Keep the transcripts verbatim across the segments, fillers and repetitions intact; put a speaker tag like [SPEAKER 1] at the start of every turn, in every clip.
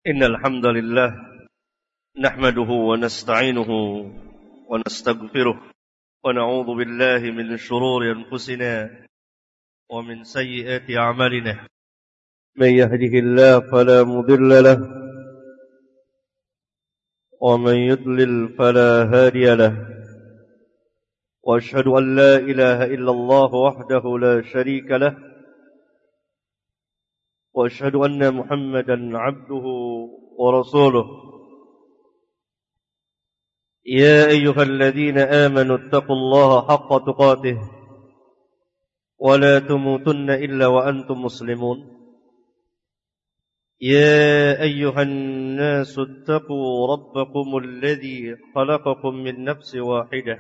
[SPEAKER 1] إن الحمد لله نحمده ونستعينه ونستغفره ونعوذ بالله من شرور أنفسنا ومن سيئات أعمالنا من يهده الله فلا مضل له ومن يضلل فلا هادي له وأشهد أن لا إله إلا الله وحده لا شريك له وأشهد أن محمدا عبده ورسوله يا أيها الذين آمنوا اتقوا الله حق تقاته ولا تموتن إلا وأنتم مسلمون يا أيها الناس اتقوا ربكم الذي خلقكم من نفس واحدة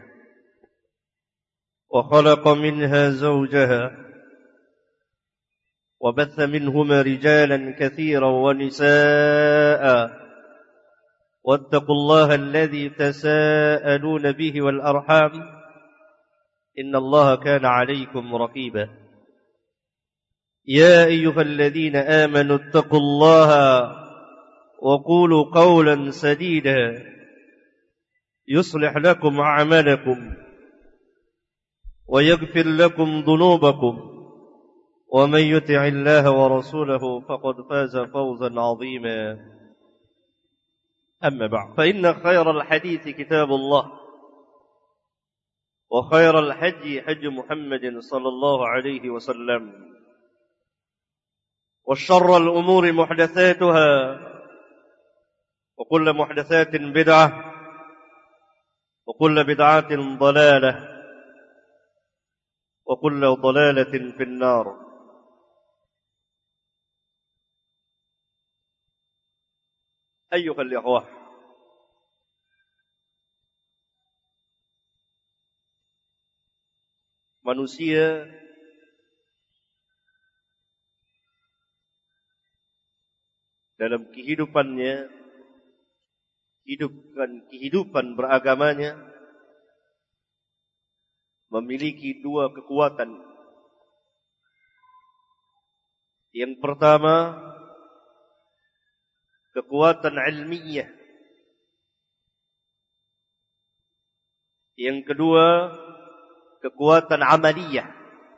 [SPEAKER 1] وخلق منها زوجها وبث منهما رجالا كثيرا ونساء واتقوا الله الذي تساءلون به والأرحام إن الله كان عليكم رقيبا يا أيها الذين آمنوا اتقوا الله وقولوا قولا سديدا يصلح لكم أعمالكم ويغفر لكم ذنوبكم ومن يطع الله ورسوله فقد فاز فوزا عظيما أما بعد فإن خير الحديث كتاب الله وخير الحج حج محمد صلى الله عليه وسلم والشر الأمور محدثاتها وكل محدثات بدعة وكل بدعة ضلالة وكل ضلالة في النار. أيها الإخوة، manusia dalam kehidupannya, hidupkan kehidupan beragamanya, memiliki dua kekuatan. Yang pertama, kekuatan ilmiah. Yang kedua, kekuatan amaliyah.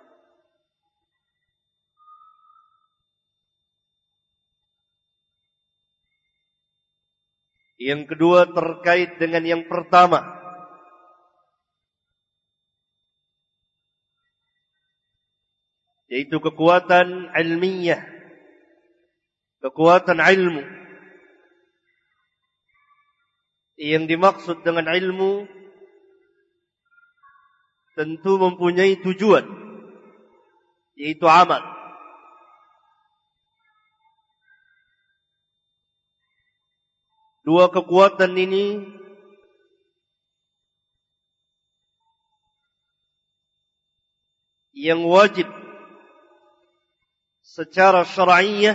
[SPEAKER 1] Yang kedua terkait dengan yang pertama. Yaitu kekuatan ilmiah, kekuatan ilmu. Yang dimaksud dengan ilmu tentu mempunyai tujuan, yaitu amal. Dua kekuatan ini yang wajib secara syar'iyyah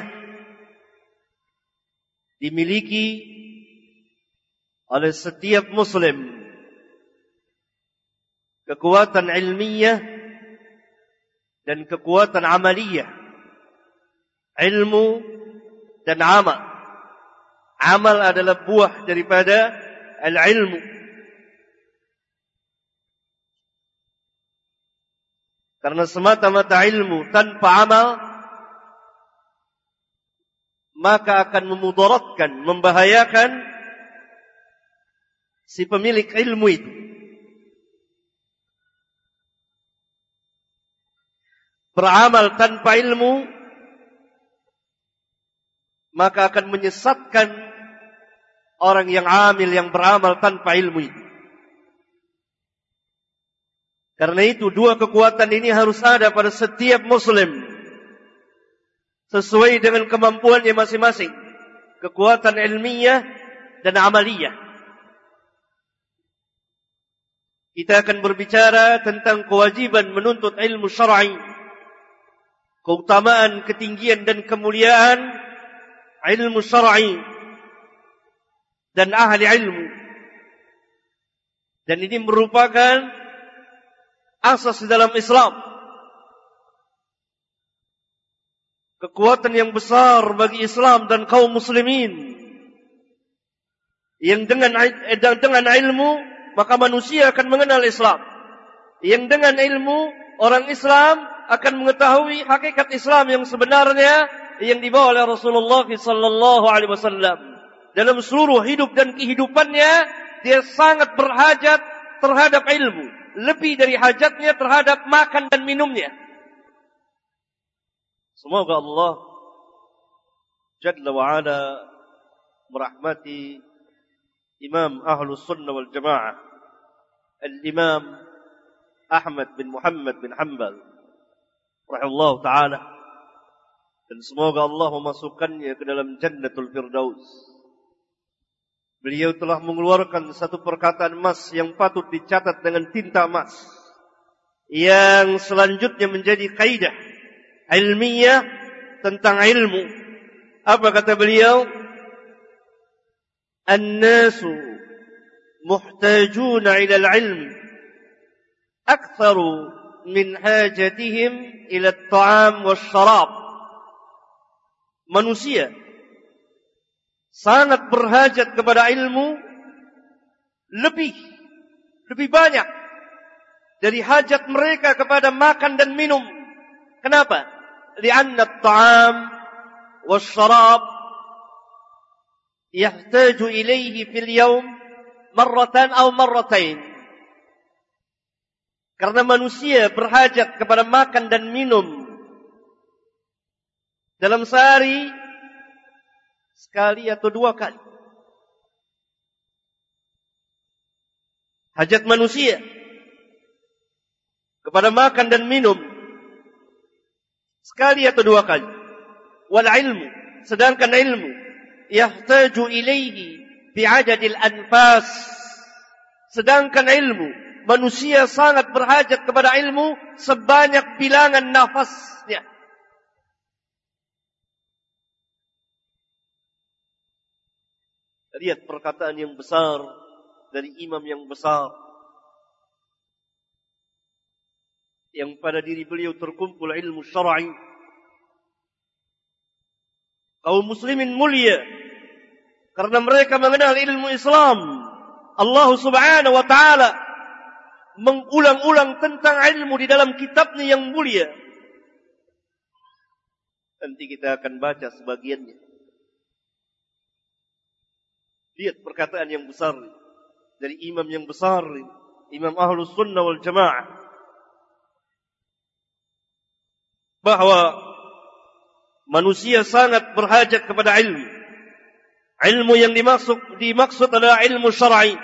[SPEAKER 1] dimiliki oleh setiap muslim. Kekuatan ilmiah dan kekuatan amaliyah. Ilmu dan amal. Amal adalah buah daripada al-ilmu. Karena semata-mata ilmu tanpa amal maka akan memudaratkan, membahayakan si pemilik ilmu itu. Beramal tanpa ilmu maka akan menyesatkan orang yang amil, yang beramal tanpa ilmu itu. Karena itu dua kekuatan ini harus ada pada setiap muslim sesuai dengan kemampuannya masing-masing. Kekuatan ilmiah dan amaliyah. Kita akan berbicara tentang kewajiban menuntut ilmu syar'i, keutamaan, ketinggian dan kemuliaan ilmu syar'i dan ahli ilmu. Dan ini merupakan asas dalam Islam. Kekuatan yang besar bagi Islam dan kaum muslimin Yang dengan dengan ilmu maka manusia akan mengenal Islam. Yang dengan ilmu orang Islam akan mengetahui hakikat Islam yang sebenarnya yang dibawa oleh Rasulullah sallallahu alaihi wasallam. Dalam seluruh hidup dan kehidupannya dia sangat berhajat terhadap ilmu, lebih dari hajatnya terhadap makan dan minumnya. Semoga Allah Jalla wa Ala merahmati Imam Ahlus Sunnah wal Jamaah Al-Imam Ahmad bin Muhammad bin Hanbal rahimahullah ta'ala, dan semoga Allah memasukkannya ke dalam Jannatul Firdaus. Beliau telah mengeluarkan satu perkataan emas yang patut dicatat dengan tinta emas, yang selanjutnya menjadi kaidah ilmiah tentang ilmu. Apa kata beliau? An-nasu muhtajuna ila al-ilm aktsaru min hajatihim ila at-ta'am wash-sharab. Manusia sangat berhajat kepada ilmu lebih lebih banyak dari hajat mereka kepada makan dan minum. Kenapa? Li'anna at-ta'am wash-sharab yahtaju ilayhi fil yawm marratan aw marratain. Karena manusia berhajat kepada makan dan minum dalam sehari sekali atau dua kali. Hajat manusia kepada makan dan minum sekali atau dua kali. Wal ilmu, sedangkan ilmu yahtaju ilaihi bi'adadil anfas. Sedangkan ilmu, manusia sangat berhajat kepada ilmu sebanyak bilangan nafasnya. Lihat perkataan yang besar dari imam yang besar, yang pada diri beliau terkumpul ilmu syar'i. Kaum muslimin mulia karena mereka mengenal ilmu Islam. Allah Subhanahu wa taala mengulang-ulang tentang ilmu di dalam kitabnya yang mulia. Nanti kita akan baca sebagiannya. Lihat perkataan yang besar dari imam yang besar, Imam Ahlus Sunnah wal Jamaah, bahwa manusia sangat berhajat kepada ilmu. Ilmu yang dimaksud dimaksud adalah ilmu syar'i.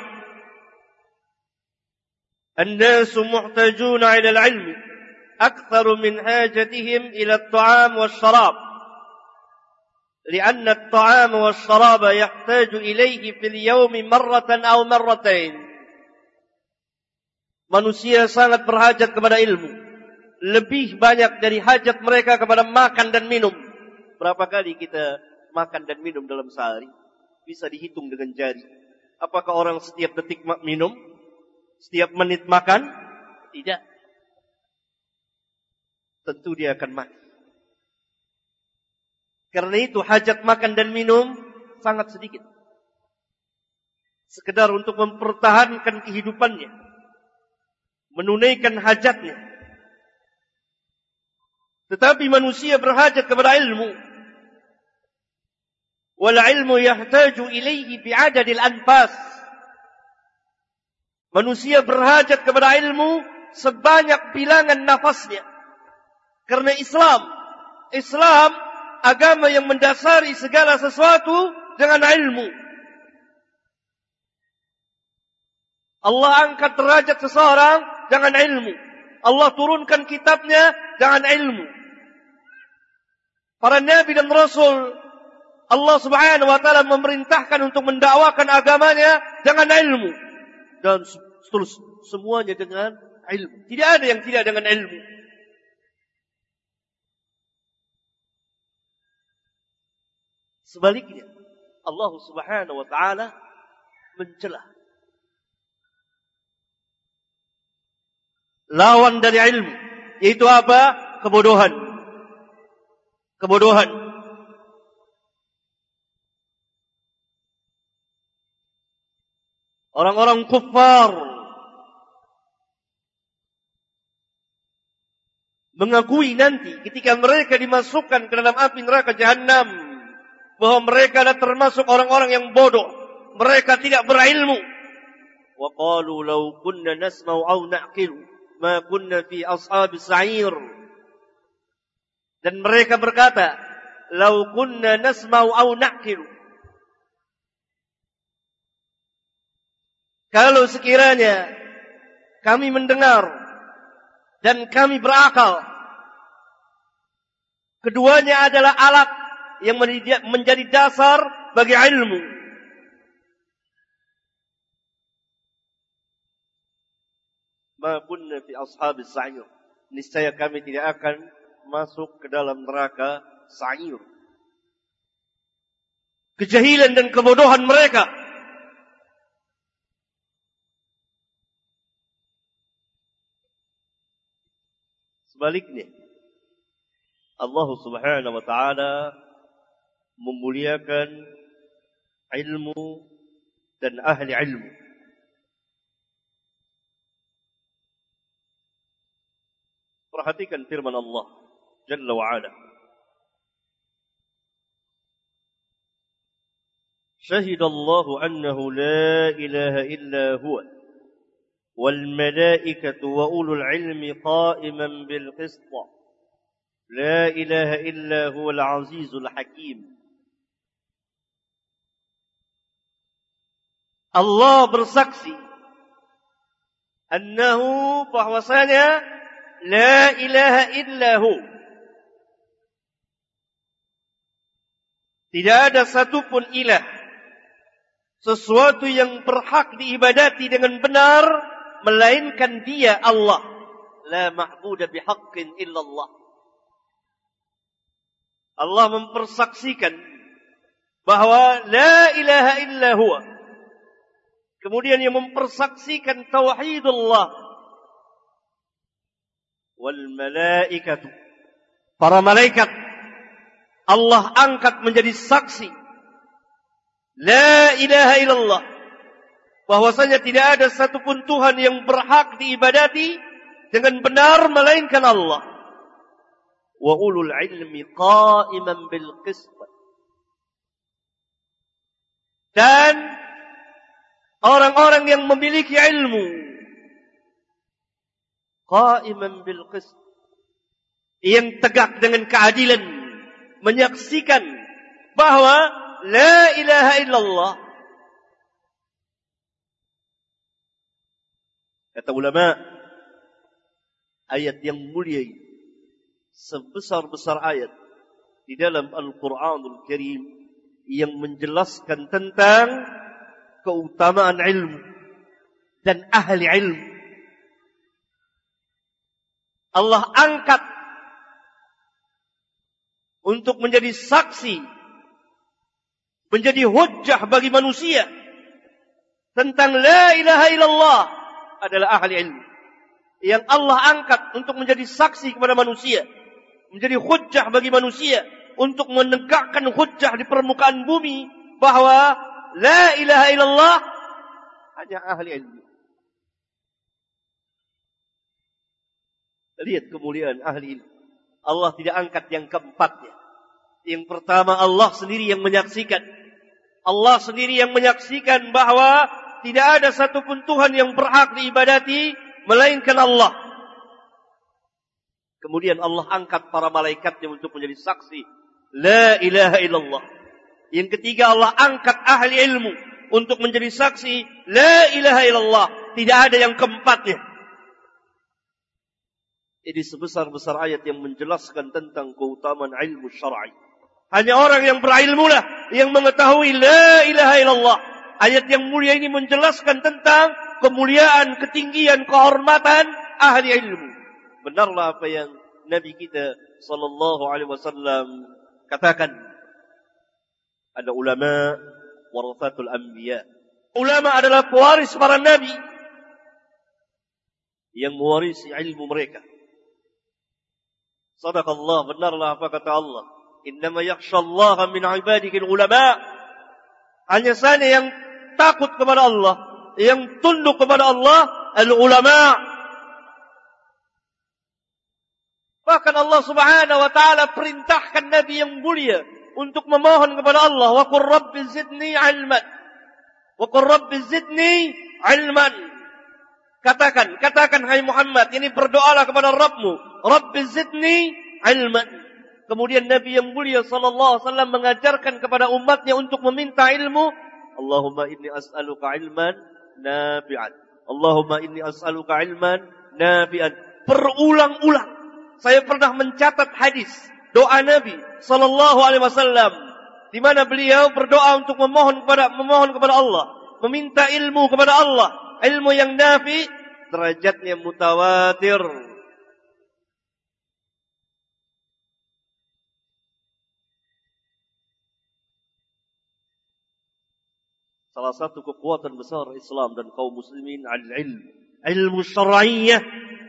[SPEAKER 1] An-nasu muhtajuna 'ila al-'ilmi aktsaru min hajatihim ila at-ta'am wash-sharab. Li'anna at-ta'am wash-sharab yahtaju ilayhi fil yawmi marratan aw marratain. Manusia sangat berhajat kepada ilmu, lebih banyak dari hajat mereka kepada makan dan minum. Berapa kali kita makan dan minum dalam sehari? Bisa dihitung dengan jari. Apakah orang setiap detik minum? Setiap menit makan? Tidak. Tentu dia akan mati. Karena itu hajat makan dan minum sangat sedikit. Sekedar untuk mempertahankan kehidupannya, menunaikan hajatnya. Tetapi manusia berhajat kepada ilmu. Wal ilmu yahtaju ilaihi bi'adadil anfas. Manusia berhajat kepada ilmu sebanyak bilangan nafasnya. Karena Islam, Islam agama yang mendasari segala sesuatu dengan ilmu. Allah angkat derajat seseorang dengan ilmu. Allah turunkan kitabnya dengan ilmu. Para nabi dan rasul, Allah Subhanahu wa taala memerintahkan untuk mendakwakan agamanya dengan ilmu. Dan terus semuanya dengan ilmu. Tidak ada yang tidak dengan ilmu. Sebaliknya, Allah Subhanahu wa taala mencela lawan dari ilmu, yaitu apa? Kebodohan. Kebodohan. orang-orang kufar mengakui nanti ketika mereka dimasukkan ke dalam api neraka Jahannam bahwa mereka adalah termasuk orang-orang yang bodoh, mereka tidak berilmu. Wa qalu law kunna nasma'u aw na'qilu ma kunna fi ashabis sa'ir. Dan mereka berkata, law kunna nasma'u aw na'qilu, kalau sekiranya kami mendengar dan kami berakal, keduanya adalah alat yang menjadi dasar bagi ilmu. Ma kunna fi ashabis sa'ir, niscaya kami tidak akan masuk ke dalam neraka sa'ir. Kejahilan dan kebodohan mereka. Sebaliknya, Allah Subhanahu wa taala memuliakan ilmu dan ahli ilmu. Perhatikan firman Allah Jalla wa Ala. Syahidallahu annahu la ilaha illa huwa wal malaikatu wa ulul ilmi qa'iman bil qist. La ilaha illa huwal azizul hakim. Allah bersaksi annahu, bahwasanya la ilaha illahu, tidak ada satupun ilah, sesuatu yang berhak diibadati dengan benar melainkan Dia, Allah. La ma'budu bihaqqin illallah. Allah mempersaksikan bahwa la ilaha illa huwa. Kemudian yang mempersaksikan tauhidullah. Wal malaikatu, para malaikat Allah angkat menjadi saksi la ilaha illallah, bahwasanya tidak ada satupun Tuhan yang berhak diibadati dengan benar melainkan Allah. Wa ulul ilmi qa'iman bil qist, dan orang-orang yang memiliki ilmu qa'iman bil qist, yang tegak dengan keadilan, menyaksikan bahwa la ilaha illallah. Kata ulama, ayat yang mulia ini, sebesar-besar ayat di dalam Al-Quranul Karim yang menjelaskan tentang keutamaan ilmu dan ahli ilmu. Allah angkat untuk menjadi saksi, menjadi hujjah bagi manusia tentang la ilaha illallah adalah ahli ilmu. Yang Allah angkat untuk menjadi saksi kepada manusia, menjadi hujjah bagi manusia untuk menegakkan hujjah di permukaan bumi bahwa la ilaha illallah hanya ahli ilmu. Lihat kemuliaan ahli ilmu. Allah tidak angkat yang keempatnya. Yang pertama, Allah sendiri yang menyaksikan. Allah sendiri yang menyaksikan bahwa tidak ada satupun Tuhan yang berhak diibadati melainkan Allah. Kemudian Allah angkat para malaikatnya untuk menjadi saksi la ilaha illallah. Yang ketiga, Allah angkat ahli ilmu untuk menjadi saksi la ilaha illallah. Tidak ada yang keempatnya. Ini sebesar-besar ayat yang menjelaskan tentang keutamaan ilmu syar'i. Hanya orang yang berilmu lah yang mengetahui la ilaha illallah. Ayat yang mulia ini menjelaskan tentang kemuliaan, ketinggian, kehormatan ahli ilmu. Benarlah apa yang Nabi kita sallallahu alaihi wasallam katakan. Ada ulama warathatul anbiya. Ulama adalah pewaris para nabi yang mewarisi ilmu mereka. Sadaqallah, benarlah apa kata Allah. Innama yakhshallaha min ibadihi ulama. Hanya saja yang takut kepada Allah, yang tunduk kepada Allah, al-ulama. Bahkan Allah Subhanahu wa taala perintahkan Nabi yang mulia untuk memohon kepada Allah, wa qur rabbi zidni ilman. Wa qur rabbi zidni ilman. Katakan, katakan hai Muhammad, ini berdoalah kepada Rabbmu, Rabbi zidni ilman. Kemudian Nabi yang mulia sallallahu alaihi wasallam mengajarkan kepada umatnya untuk meminta ilmu, Allahumma inni as'aluka ilman nafi'an. Allahumma inni as'aluka ilman nafi'an. Berulang-ulang saya pernah mencatat hadis doa Nabi sallallahu alaihi wasallam di mana beliau berdoa untuk memohon kepada memohon kepada Allah, meminta ilmu kepada Allah, ilmu yang nafi, derajatnya mutawatir. Salah satu kekuatan besar Islam dan kaum muslimin al-ilm, ilmu syar'iyyah.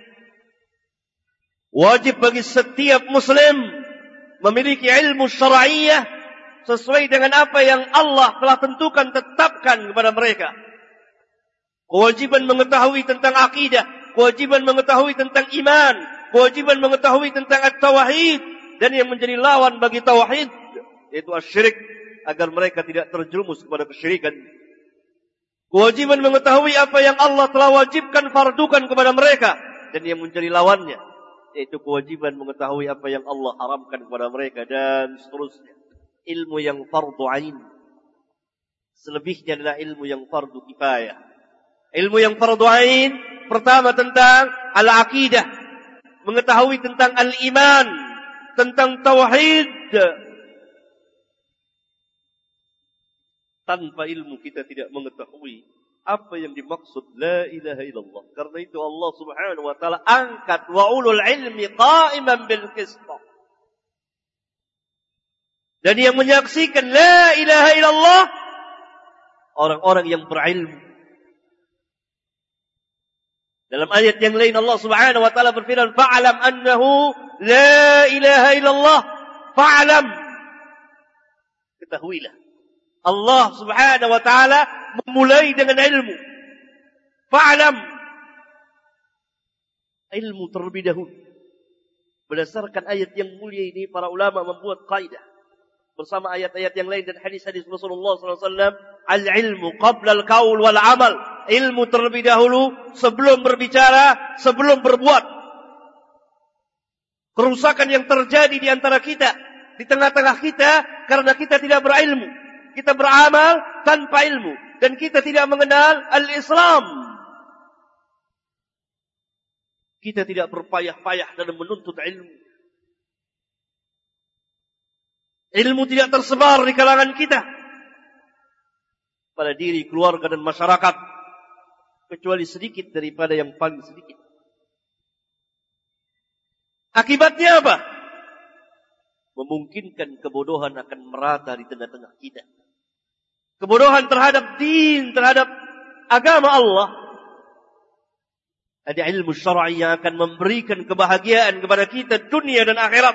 [SPEAKER 1] Wajib bagi setiap muslim memiliki ilmu syar'iyyah sesuai dengan apa yang Allah telah tentukan, tetapkan kepada mereka. Kewajiban mengetahui tentang akidah, kewajiban mengetahui tentang iman, kewajiban mengetahui tentang at-tauhid, dan yang menjadi lawan bagi tauhid yaitu asyirik, agar mereka tidak terjerumus kepada kesyirikan. Kewajiban mengetahui apa yang Allah telah wajibkan, fardukan kepada mereka, dan yang menjadi lawannya yaitu kewajiban mengetahui apa yang Allah haramkan kepada mereka, dan seterusnya. Ilmu yang fardu ain, selebihnya adalah ilmu yang fardu kifayah. Ilmu yang fardu ain pertama tentang al-aqidah, mengetahui tentang al-iman, tentang tauhid. Tanpa ilmu kita tidak mengetahui apa yang dimaksud la ilaha illallah. Karena itu Allah Subhanahu wa taala angkat wa ulul ilmi qa'iman bil qist. Dan yang menyaksikan la ilaha illallah orang-orang yang berilmu. Dalam ayat yang lain Allah Subhanahu wa taala berfirman, fa'lam annahu la ilaha illallah, fa'lam. Ketahuilah, Allah Subhanahu wa taala memulai dengan ilmu. Fa'lam, ilmu terlebih dahulu. Berdasarkan ayat yang mulia ini, para ulama membuat kaidah bersama ayat-ayat yang lain dan hadis-hadis Rasulullah sallallahu alaihi wasallam, al-ilmu qabla al-qaul wal amal. Ilmu terlebih dahulu sebelum berbicara, sebelum berbuat. Kerusakan yang terjadi di antara kita, di tengah-tengah kita, karena kita tidak berilmu. Kita beramal tanpa ilmu, dan kita tidak mengenal al-Islam. Kita tidak berpayah-payah dalam menuntut ilmu. Ilmu tidak tersebar di kalangan kita, pada diri, keluarga dan masyarakat, kecuali sedikit daripada yang paling sedikit. Akibatnya apa? Memungkinkan kebodohan akan merata di tengah-tengah kita. Kebodohan terhadap din, terhadap agama Allah. Ada ilmu syar'i yang akan memberikan kebahagiaan kepada kita dunia dan akhirat.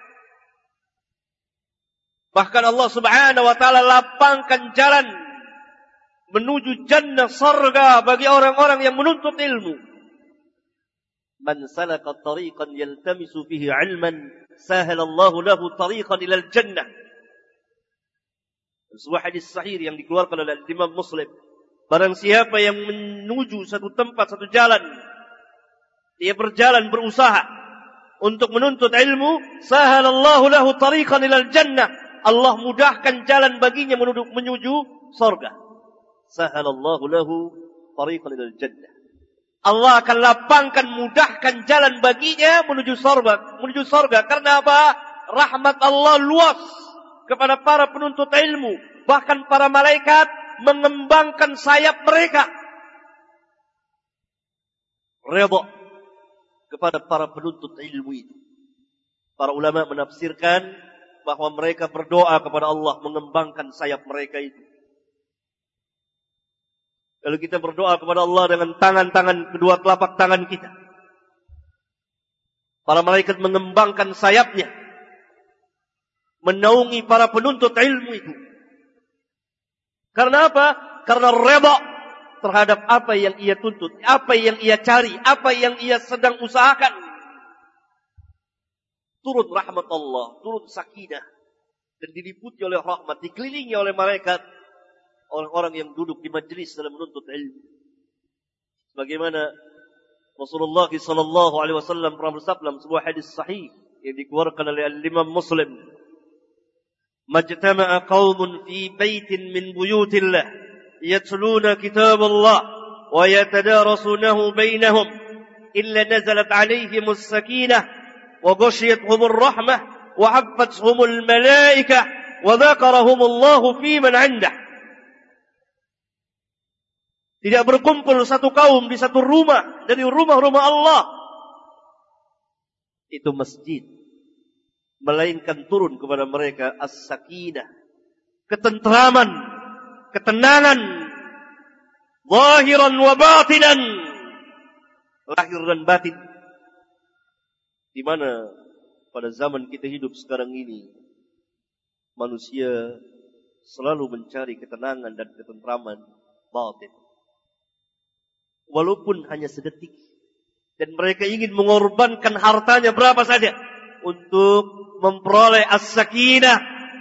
[SPEAKER 1] Bahkan Allah Subhanahu wa taala lapangkan jalan menuju jannah surga bagi orang-orang yang menuntut ilmu. Man salaka tariqan yaltamisu fihi 'ilman sahalallahu lahu tariqan ila al-jannah. Sebuah hadis sahih yang dikeluarkan oleh Imam Muslim. Barang siapa yang menuju satu tempat, satu jalan, dia berjalan, berusaha untuk menuntut ilmu, sahalallahu lahu tariqan ila al-jannah. Allah mudahkan jalan baginya menuju, menuju surga. Sahalallahu lahu tariqan ilal jannah. Allah akan lapangkan, mudahkan jalan baginya menuju surga, menuju surga. Karena apa? Rahmat Allah luas kepada para penuntut ilmu. Bahkan para malaikat mengembangkan sayap mereka, redha kepada para penuntut ilmu itu. Para ulama menafsirkan bahwa mereka berdoa kepada Allah mengembangkan sayap mereka itu. Kalau kita berdoa kepada Allah dengan tangan-tangan, kedua telapak tangan kita, para malaikat mengembangkan sayapnya, menaungi para penuntut ilmu itu. Karena apa? Karena redha terhadap apa yang ia tuntut, apa yang ia cari, apa yang ia sedang usahakan. Turun rahmat Allah, turun sakinah, dan diliputi oleh rahmat, dikelilingi oleh malaikat, orang-orang yang duduk di majlis dalam menuntut ilmu. Sebagaimana Rasulullah sallallahu alaihi wasallam pernah bersabda dalam sebuah hadis sahih yang dikeluarkan oleh Imam Muslim, "Majtama'a qaumun fi baitin min buyutillah yatluna kitaballah wa yatadarasunahu bainahum illa nazalat 'alaihimus sakinah wa ghashiyatuhumur rahmah wa 'affathumul malaikah wa dzakarahumullahu fi man 'indah." Tidak berkumpul satu kaum di satu rumah dari rumah-rumah Allah, itu masjid, melainkan turun kepada mereka as-sakinah, ketentraman, ketenangan, zahiran wa batinan, lahir dan batin. Di mana pada zaman kita hidup sekarang ini, manusia selalu mencari ketenangan dan ketentraman batin, walaupun hanya sedetik. Dan mereka ingin mengorbankan hartanya berapa saja untuk memperoleh as-sakinah.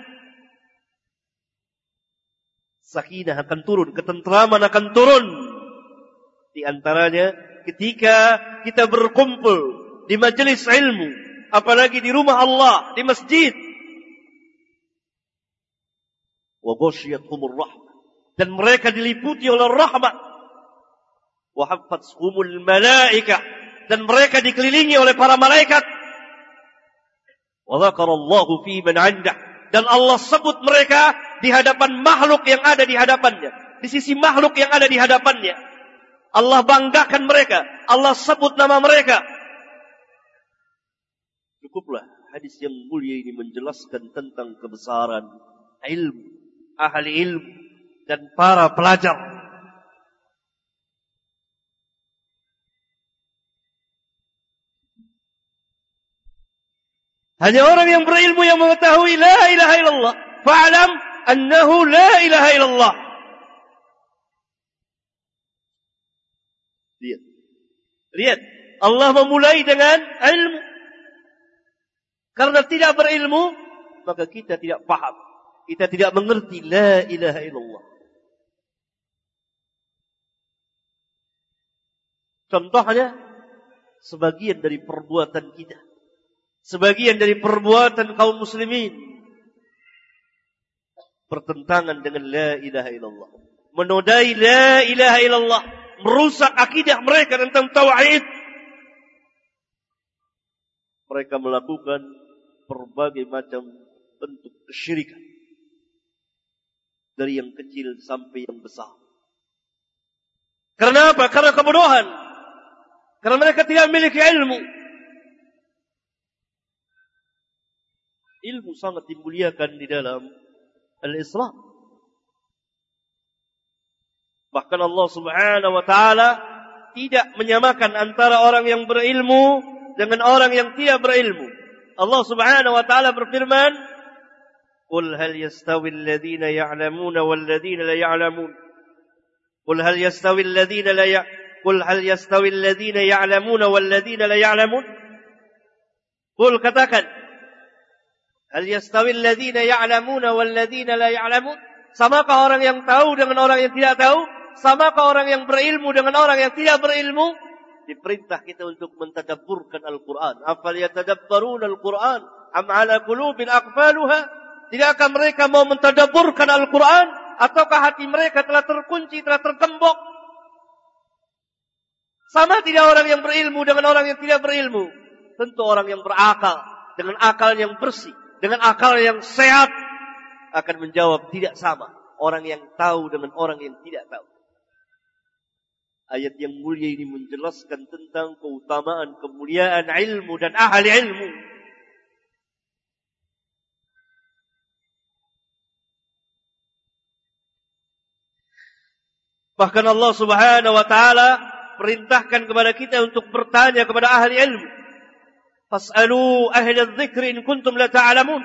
[SPEAKER 1] Sakinah akan turun, ketentraman akan turun. Di antaranya ketika kita berkumpul di majelis ilmu, apalagi di rumah Allah, di masjid. Wa ghasyiyatuhumur rahmah, dan mereka diliputi oleh rahmat. Wa haffathumul malaikah, dan mereka dikelilingi oleh para malaikat. Wa dzakarallahu fi man 'indah, dan Allah sebut mereka di hadapan makhluk yang ada di hadapannya, di sisi makhluk yang ada di hadapannya. Allah banggakan mereka, Allah sebut nama mereka. Cukuplah hadis yang mulia ini menjelaskan tentang kebesaran ilmu, ahli ilmu, dan para pelajar. Hanya orang yang berilmu yang mengetahui la ilaha illallah. Fa'alam annahu la ilaha illallah. Lihat. Lihat. Allah memulai dengan ilmu. Karena tidak berilmu, maka kita tidak paham. Kita tidak mengerti la ilaha illallah. Contohnya, sebagian dari perbuatan kita, sebagian dari perbuatan kaum muslimin bertentangan dengan la ilaha illallah, menodai la ilaha illallah, merusak akidah mereka tentang tauhid. Mereka melakukan berbagai macam bentuk kesyirikan, dari yang kecil sampai yang besar. Karena apa? Karena kebodohan. Karena mereka tidak memiliki ilmu. Ilmu sangat dimuliakan di dalam al-Islam. Bahkan Allah Subhanahu wa taala tidak menyamakan antara orang yang berilmu dengan orang yang tidak berilmu. Allah Subhanahu wa taala berfirman, "Qul hal yastawi alladhina ya'lamuna wal ladhina la ya'lamun? Qul hal yastawi alladhina la ya Qul hal yastawi alladhina ya'lamuna wal ladhina la ya'lamun?" Qul, katakan, hal yastawi alladhina ya'lamuna wal ladhina la ya'lamun? Samakah orang yang tahu dengan orang yang tidak tahu? Samakah orang yang berilmu dengan orang yang tidak berilmu? Diperintah kita untuk mentadabburkan Al-Quran. Afal yatadabbaruna Al-Quran am ala qulubin aqfaluha? Tidakkah mereka mau mentadabburkan Al-Quran? Ataukah hati mereka telah terkunci, telah tergembok? Sama tidak orang yang berilmu dengan orang yang tidak berilmu? Tentu orang yang berakal, dengan akal yang bersih, dengan akal yang sehat, akan menjawab tidak sama orang yang tahu dengan orang yang tidak tahu. Ayat yang mulia ini menjelaskan tentang keutamaan, kemuliaan ilmu dan ahli ilmu. Bahkan Allah Subhanahu wa taala perintahkan kepada kita untuk bertanya kepada ahli ilmu. Fas'alu ahla dzikri in kuntum la ta'lamun.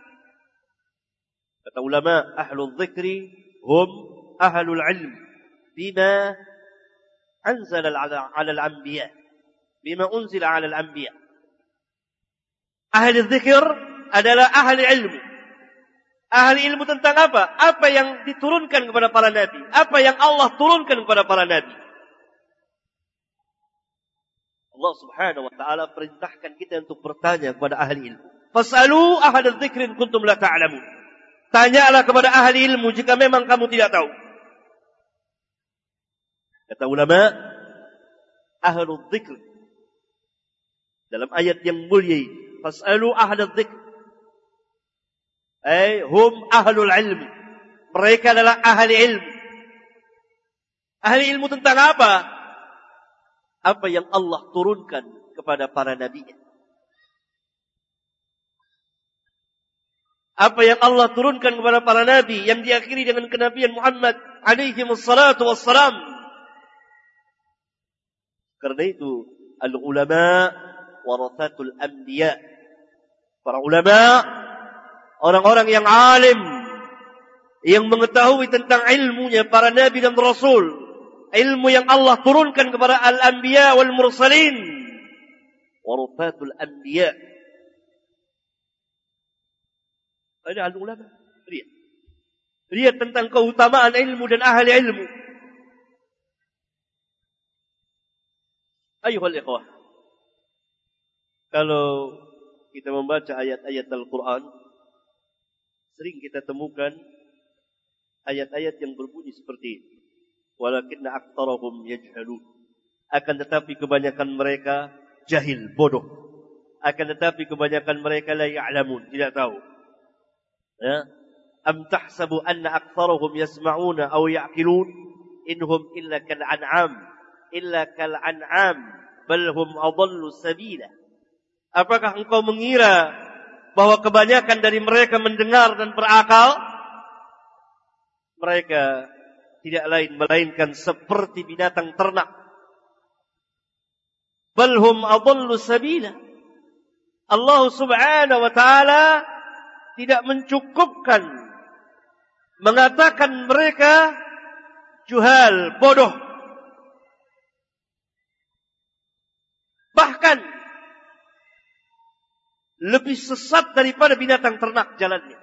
[SPEAKER 1] Kata ulama, ahlul dzikri hum ahlul ilm. bima anzala ala al-anbiya, bima unzila ala al-anbiya. Ahli dzikir adalah ahli ilmu. Ahli ilmu tentang apa? Apa yang diturunkan kepada para nabi, apa yang Allah turunkan kepada para nabi. Allah Subhanahu wa taala perintahkan kita untuk bertanya kepada ahli ilmu. Fasalu ahla dzikrin kuntum la ta'lamun. Tanyalah kepada ahli ilmu jika memang kamu tidak tahu. Kata ulama, ahlu dzikr dalam ayat yang mulia, fasalu ahla dzikr, ay hum ahlul ilmi. Mereka adalah ahli ilmu. Ahli ilmu tentang apa? Apa yang Allah turunkan kepada para nabi. Apa yang Allah turunkan kepada para nabi yang diakhiri dengan kenabian Muhammad alaihi wassalatu wassalam. Karena itu al-ulama warathatul anbiya. Para ulama, orang-orang yang alim, yang mengetahui tentang ilmunya para nabi dan rasul, ilmu yang Allah turunkan kepada al-anbiya wal mursalin. Warathatul anbiya. Ada al-ulama. Lihat. Lihat tentang keutamaan ilmu dan ahli ilmu. Ayuhal ikhwah. Kalau kita membaca ayat-ayat Al-Quran, sering kita temukan ayat-ayat yang berbunyi seperti ini. Walakinna aktsarahum yajhalun. Akan tetapi kebanyakan mereka jahil, bodoh. Akan tetapi kebanyakan mereka la ya'lamun, tidak tahu. Ya, am tahsabu anna aktsarahum yasma'una aw ya'qilun inhum illa kal an'am illa kal an'am bal hum adallu sabila. Apakah engkau mengira bahwa kebanyakan dari mereka mendengar dan berakal? Mereka tidak lain melainkan seperti binatang ternak. Bal hum adallu sabila. Allah Subhanahu wa taala tidak mencukupkan mengatakan mereka juhal, bodoh. Bahkan lebih sesat daripada binatang ternak jalannya.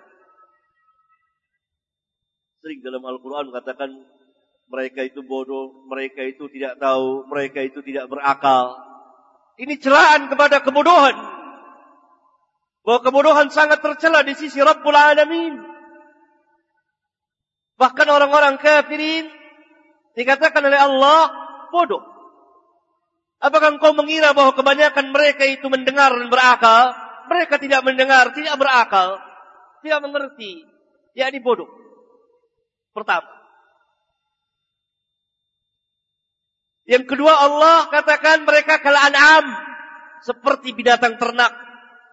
[SPEAKER 1] Sering dalam Al-Quran mengatakan mereka itu bodoh, mereka itu tidak tahu, mereka itu tidak berakal. Ini celaan kepada kebodohan. Bahwa kebodohan sangat tercela di sisi Rabbul Alamin. Bahkan orang-orang kafirin dikatakan oleh Allah bodoh. Apakah engkau mengira bahwa kebanyakan mereka itu mendengar dan berakal? Mereka tidak mendengar, tidak berakal, tidak mengerti. Yakni bodoh. Pertama. Yang kedua, Allah katakan mereka kal an'am, seperti binatang ternak.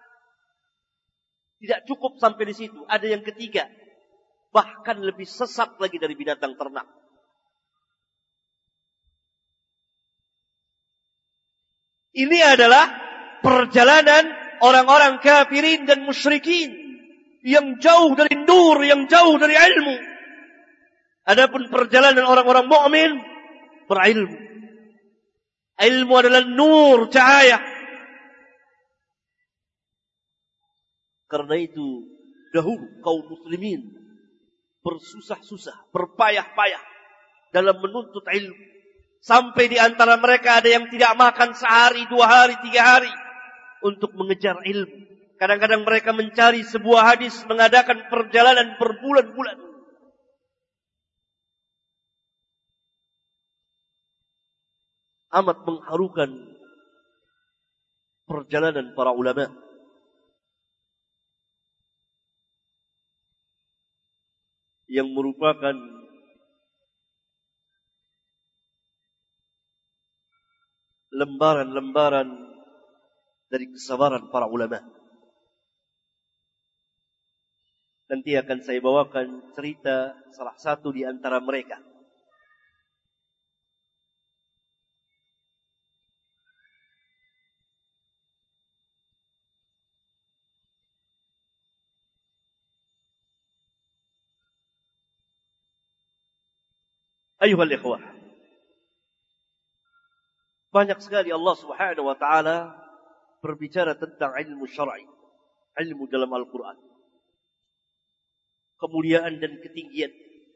[SPEAKER 1] Tidak cukup sampai di situ. Ada yang ketiga. Bahkan lebih sesat lagi dari binatang ternak. Ini adalah perjalanan orang-orang kafirin dan musyrikin. Yang jauh dari nur, yang jauh dari ilmu. Adapun perjalanan orang-orang mukmin berilmu. Ilmu adalah nur, cahaya. Karena itu dahulu kaum muslimin bersusah-susah, berpayah-payah dalam menuntut ilmu. Sampai di antara mereka ada yang tidak makan sehari, dua hari, tiga hari untuk mengejar ilmu. Kadang-kadang mereka mencari sebuah hadis, mengadakan perjalanan berbulan-bulan. Amat mengharukan perjalanan para ulama. Yang merupakan lembaran-lembaran dari kesabaran para ulama. Nanti akan saya bawakan cerita salah satu di antara mereka. Ayuhal ikhwah, banyak sekali Allah Subhanahu wa taala berbicara tentang ilmu syar'i, ilmu dalam Al-Qur'an. Kemuliaan dan ketinggian.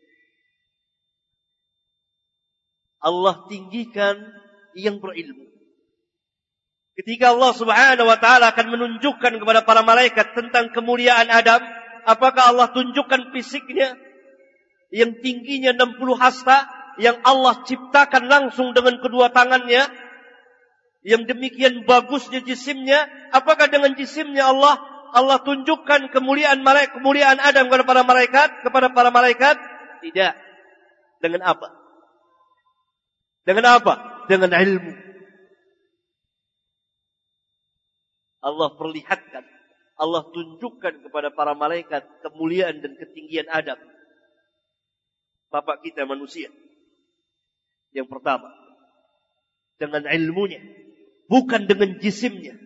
[SPEAKER 1] Allah tinggikan yang berilmu. Ketika Allah Subhanahu wa taala akan menunjukkan kepada para malaikat tentang kemuliaan Adam, apakah Allah tunjukkan fisiknya yang tingginya enam puluh hasta yang Allah ciptakan langsung dengan kedua tangannya, yang demikian bagusnya jisimnya? Apakah dengan jisimnya Allah Allah tunjukkan kemuliaan malaikat, kemuliaan Adam kepada para malaikat, kepada para malaikat? Tidak. Dengan apa? Dengan apa? Dengan ilmu. Allah perlihatkan, Allah tunjukkan kepada para malaikat kemuliaan dan ketinggian Adam, bapak kita manusia. Yang pertama, dengan ilmunya, bukan dengan jisimnya.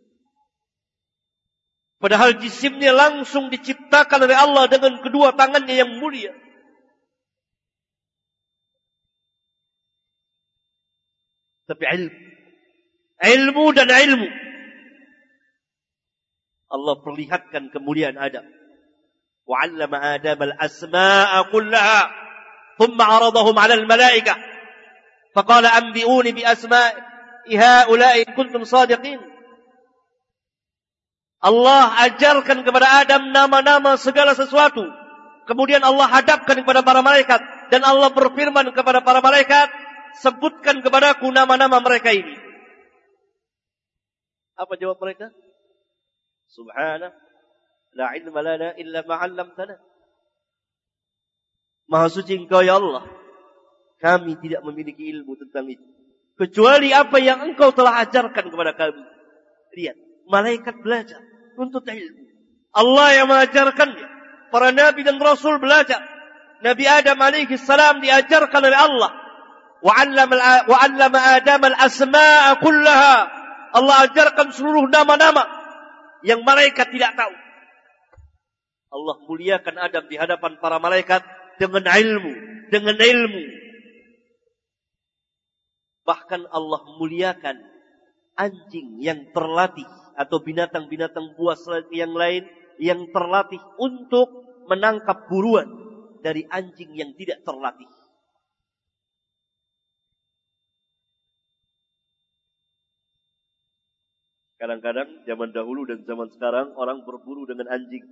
[SPEAKER 1] Padahal jisimnya langsung diciptakan oleh Allah dengan kedua tangannya yang mulia. Tapi ilmu, ilmu dan ilmu, Allah perlihatkan kemuliaan Adam. Wa 'allama Adam al-asma'a kullaha, thumma 'aradahum 'ala al-mala'ikah. فقال أنبئوني بأسماء هؤلاء إن كنتم صادقين. Allah ajarkan kepada Adam nama-nama segala sesuatu. Kemudian Allah hadapkan kepada para malaikat. Dan Allah berfirman kepada para malaikat, sebutkan kepadaku nama-nama mereka ini. Apa jawab mereka? Subhanallah, la ilma lana illa ma 'allamtana. Maha suci Engkau ya Allah, kami tidak memiliki ilmu tentang itu, kecuali apa yang Engkau telah ajarkan kepada kami. Lihat, malaikat belajar, nuntut ilmu. Allah yang mengajarkannya. Para nabi dan rasul belajar. Nabi Adam alaihi salam diajarkan oleh Allah. Wa 'allama Adam al-asma'a kullaha. Allah ajarkan seluruh nama-nama yang malaikat tidak tahu. Allah muliakan Adam di hadapan para malaikat dengan ilmu, dengan ilmu. Bahkan Allah muliakan anjing yang terlatih atau binatang-binatang buas yang lain yang terlatih untuk menangkap buruan dari anjing yang tidak terlatih. Kadang-kadang zaman dahulu dan zaman sekarang orang berburu dengan anjing.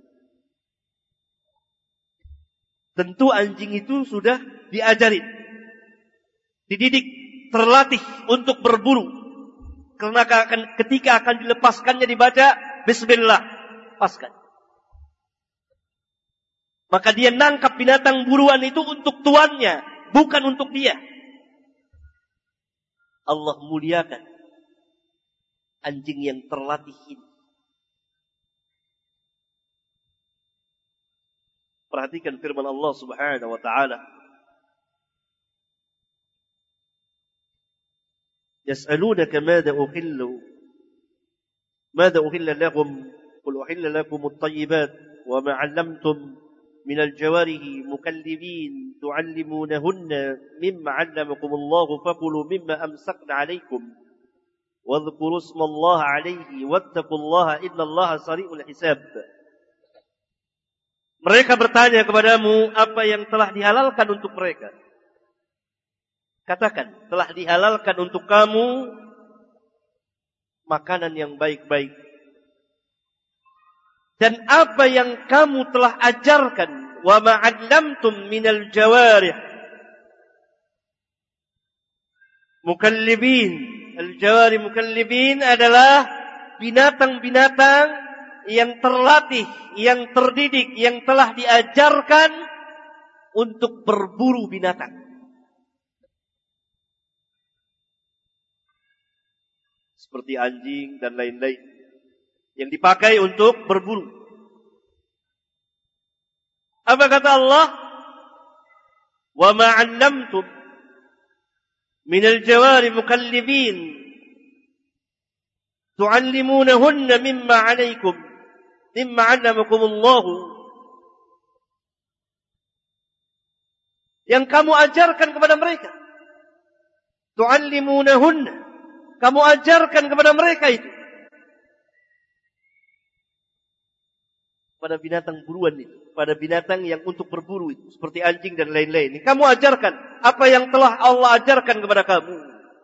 [SPEAKER 1] Tentu anjing itu sudah diajarin, dididik, terlatih untuk berburu. Karena akan, ketika akan dilepaskannya dibaca Bismillah, lepaskan. Maka dia nangkap binatang buruan itu untuk tuannya, bukan untuk dia. Allah muliakan anjing yang terlatih ini. Perhatikan firman Allah Subhanahu wa taala. يسألونك ماذا أحل ماذا أحل لهم قل أحل لكم الطيبات وما علمتم من الجوارح مكلبين تعلمونهن مما علمكم الله فكلوا مما أمسكن عليكم واذكروا اسم الله عليه واتقوا الله إن الله سريع الحساب. Mereka bertanya kepadamu apa yang telah dihalalkan untuk mereka. Katakan, telah dihalalkan untuk kamu makanan yang baik-baik. Dan apa yang kamu telah ajarkan, wa ma'allamtum minal jawarih mukallibin. Al-jawarih mukallibin adalah binatang-binatang yang terlatih, yang terdidik, yang telah diajarkan untuk berburu binatang. Seperti anjing dan lain-lain yang dipakai untuk berburu. Apa kata Allah? Wa ma 'allamtum minal jawari mukallibin tu'allimunahunna mimma 'alaykum mimma 'allamakumullahu. yang kamu ajarkan kepada mereka. Tu'allimunahunna, kamu ajarkan kepada mereka itu. Pada binatang buruan itu, pada binatang yang untuk berburu itu, seperti anjing dan lain-lain. Kamu ajarkan apa yang telah Allah ajarkan kepada kamu.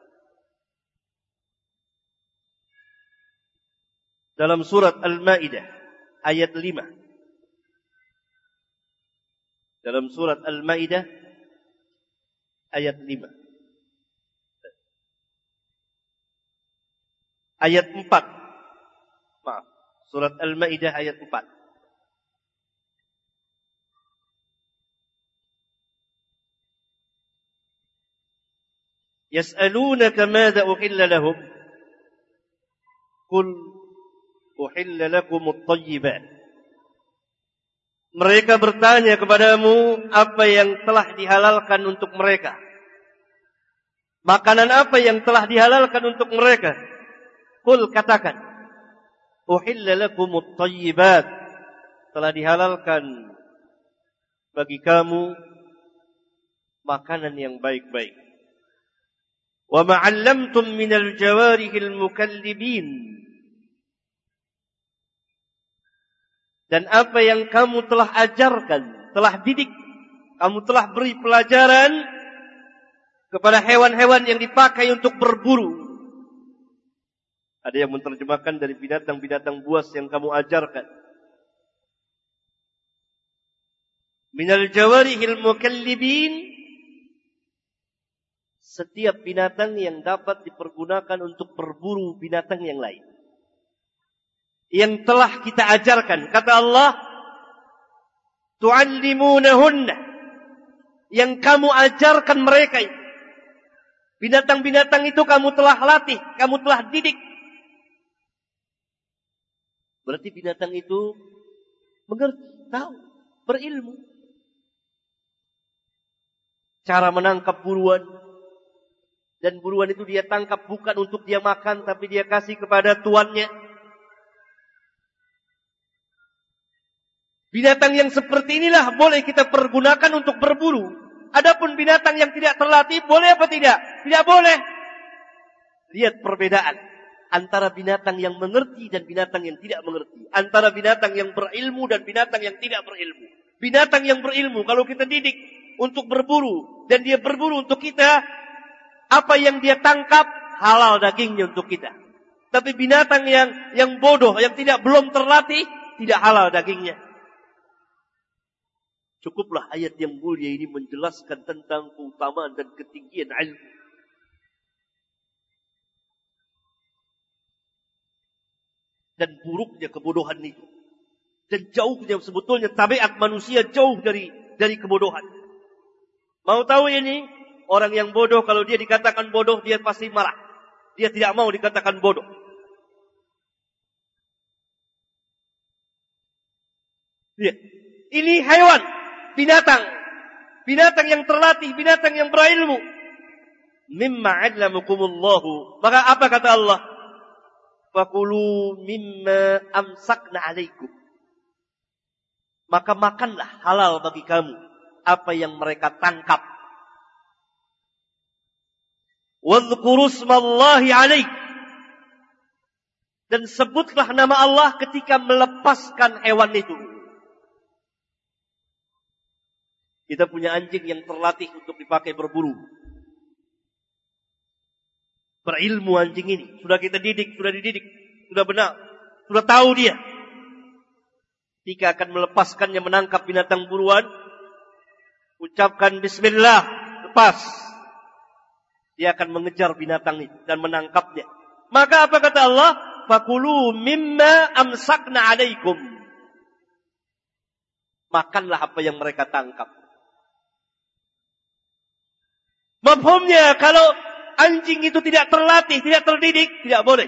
[SPEAKER 1] Dalam surat Al-Maidah ayat lima. Dalam surat Al-Maidah ayat lima. Ayat empat. Maaf, surat Al-Maidah ayat empat. Yas'alunaka madza uhilla lahum qul uhilla lakumut thayyibat. Mereka bertanya kepadamu apa yang telah dihalalkan untuk mereka. Makanan apa yang telah dihalalkan untuk mereka? Qul, katakan, uhilla lakumut thayyibat, telah dihalalkan bagi kamu makanan yang baik-baik. Wa ma 'allamtum minal jawarihil mukallibin, dan apa yang kamu telah ajarkan, telah didik, kamu telah beri pelajaran kepada hewan-hewan yang dipakai untuk berburu. Ada yang menerjemahkan dari binatang-binatang buas yang kamu ajarkan. Minal jawarihil mukallibin, setiap binatang yang dapat dipergunakan untuk berburu binatang yang lain. Yang telah kita ajarkan. Kata Allah, tu'allimunahunna, yang kamu ajarkan mereka itu. Binatang-binatang itu kamu telah latih, kamu telah didik. Berarti binatang itu mengerti, tahu, berilmu. Cara menangkap buruan. Dan buruan itu dia tangkap bukan untuk dia makan, tapi dia kasih kepada tuannya. Binatang yang seperti inilah boleh kita pergunakan untuk berburu. Adapun binatang yang tidak terlatih, boleh apa tidak? Tidak boleh. Lihat perbedaan antara binatang yang mengerti dan binatang yang tidak mengerti. Antara binatang yang berilmu dan binatang yang tidak berilmu. Binatang yang berilmu, kalau kita didik untuk berburu, dan dia berburu untuk kita, apa yang dia tangkap, halal dagingnya untuk kita. Tapi binatang yang yang bodoh, yang tidak belum terlatih, tidak halal dagingnya. Cukuplah ayat yang mulia ini menjelaskan tentang keutamaan dan ketinggian ilmu. Dan buruknya kebodohan itu. Dan jauhnya sebetulnya tabiat manusia jauh dari dari kebodohan. Mau tahu ini? Orang yang bodoh, kalau dia dikatakan bodoh, dia pasti marah. Dia tidak mau dikatakan bodoh. Lihat. Ini hewan, binatang. Binatang yang terlatih, binatang yang berilmu. Mimma 'allamukumullahu. Maka apa kata Allah? Fakulu mimma amsakna 'alaikum. Maka makanlah, halal bagi kamu apa yang mereka tangkap. Wadhkuru smallahi 'alaih. Dan sebutlah nama Allah ketika melepaskan hewan itu. Kita punya anjing yang terlatih untuk dipakai berburu. Berilmu anjing ini. Sudah kita didik, sudah dididik. Sudah benar. Sudah tahu dia. Ketika akan melepaskannya menangkap binatang buruan, ucapkan bismillah, lepas. Dia akan mengejar binatang itu dan menangkapnya. Maka apa kata Allah? Fakulu mimma amsakna 'alaikum. Makanlah apa yang mereka tangkap. Mafhumnya, kalau anjing itu tidak terlatih, tidak terdidik, tidak boleh.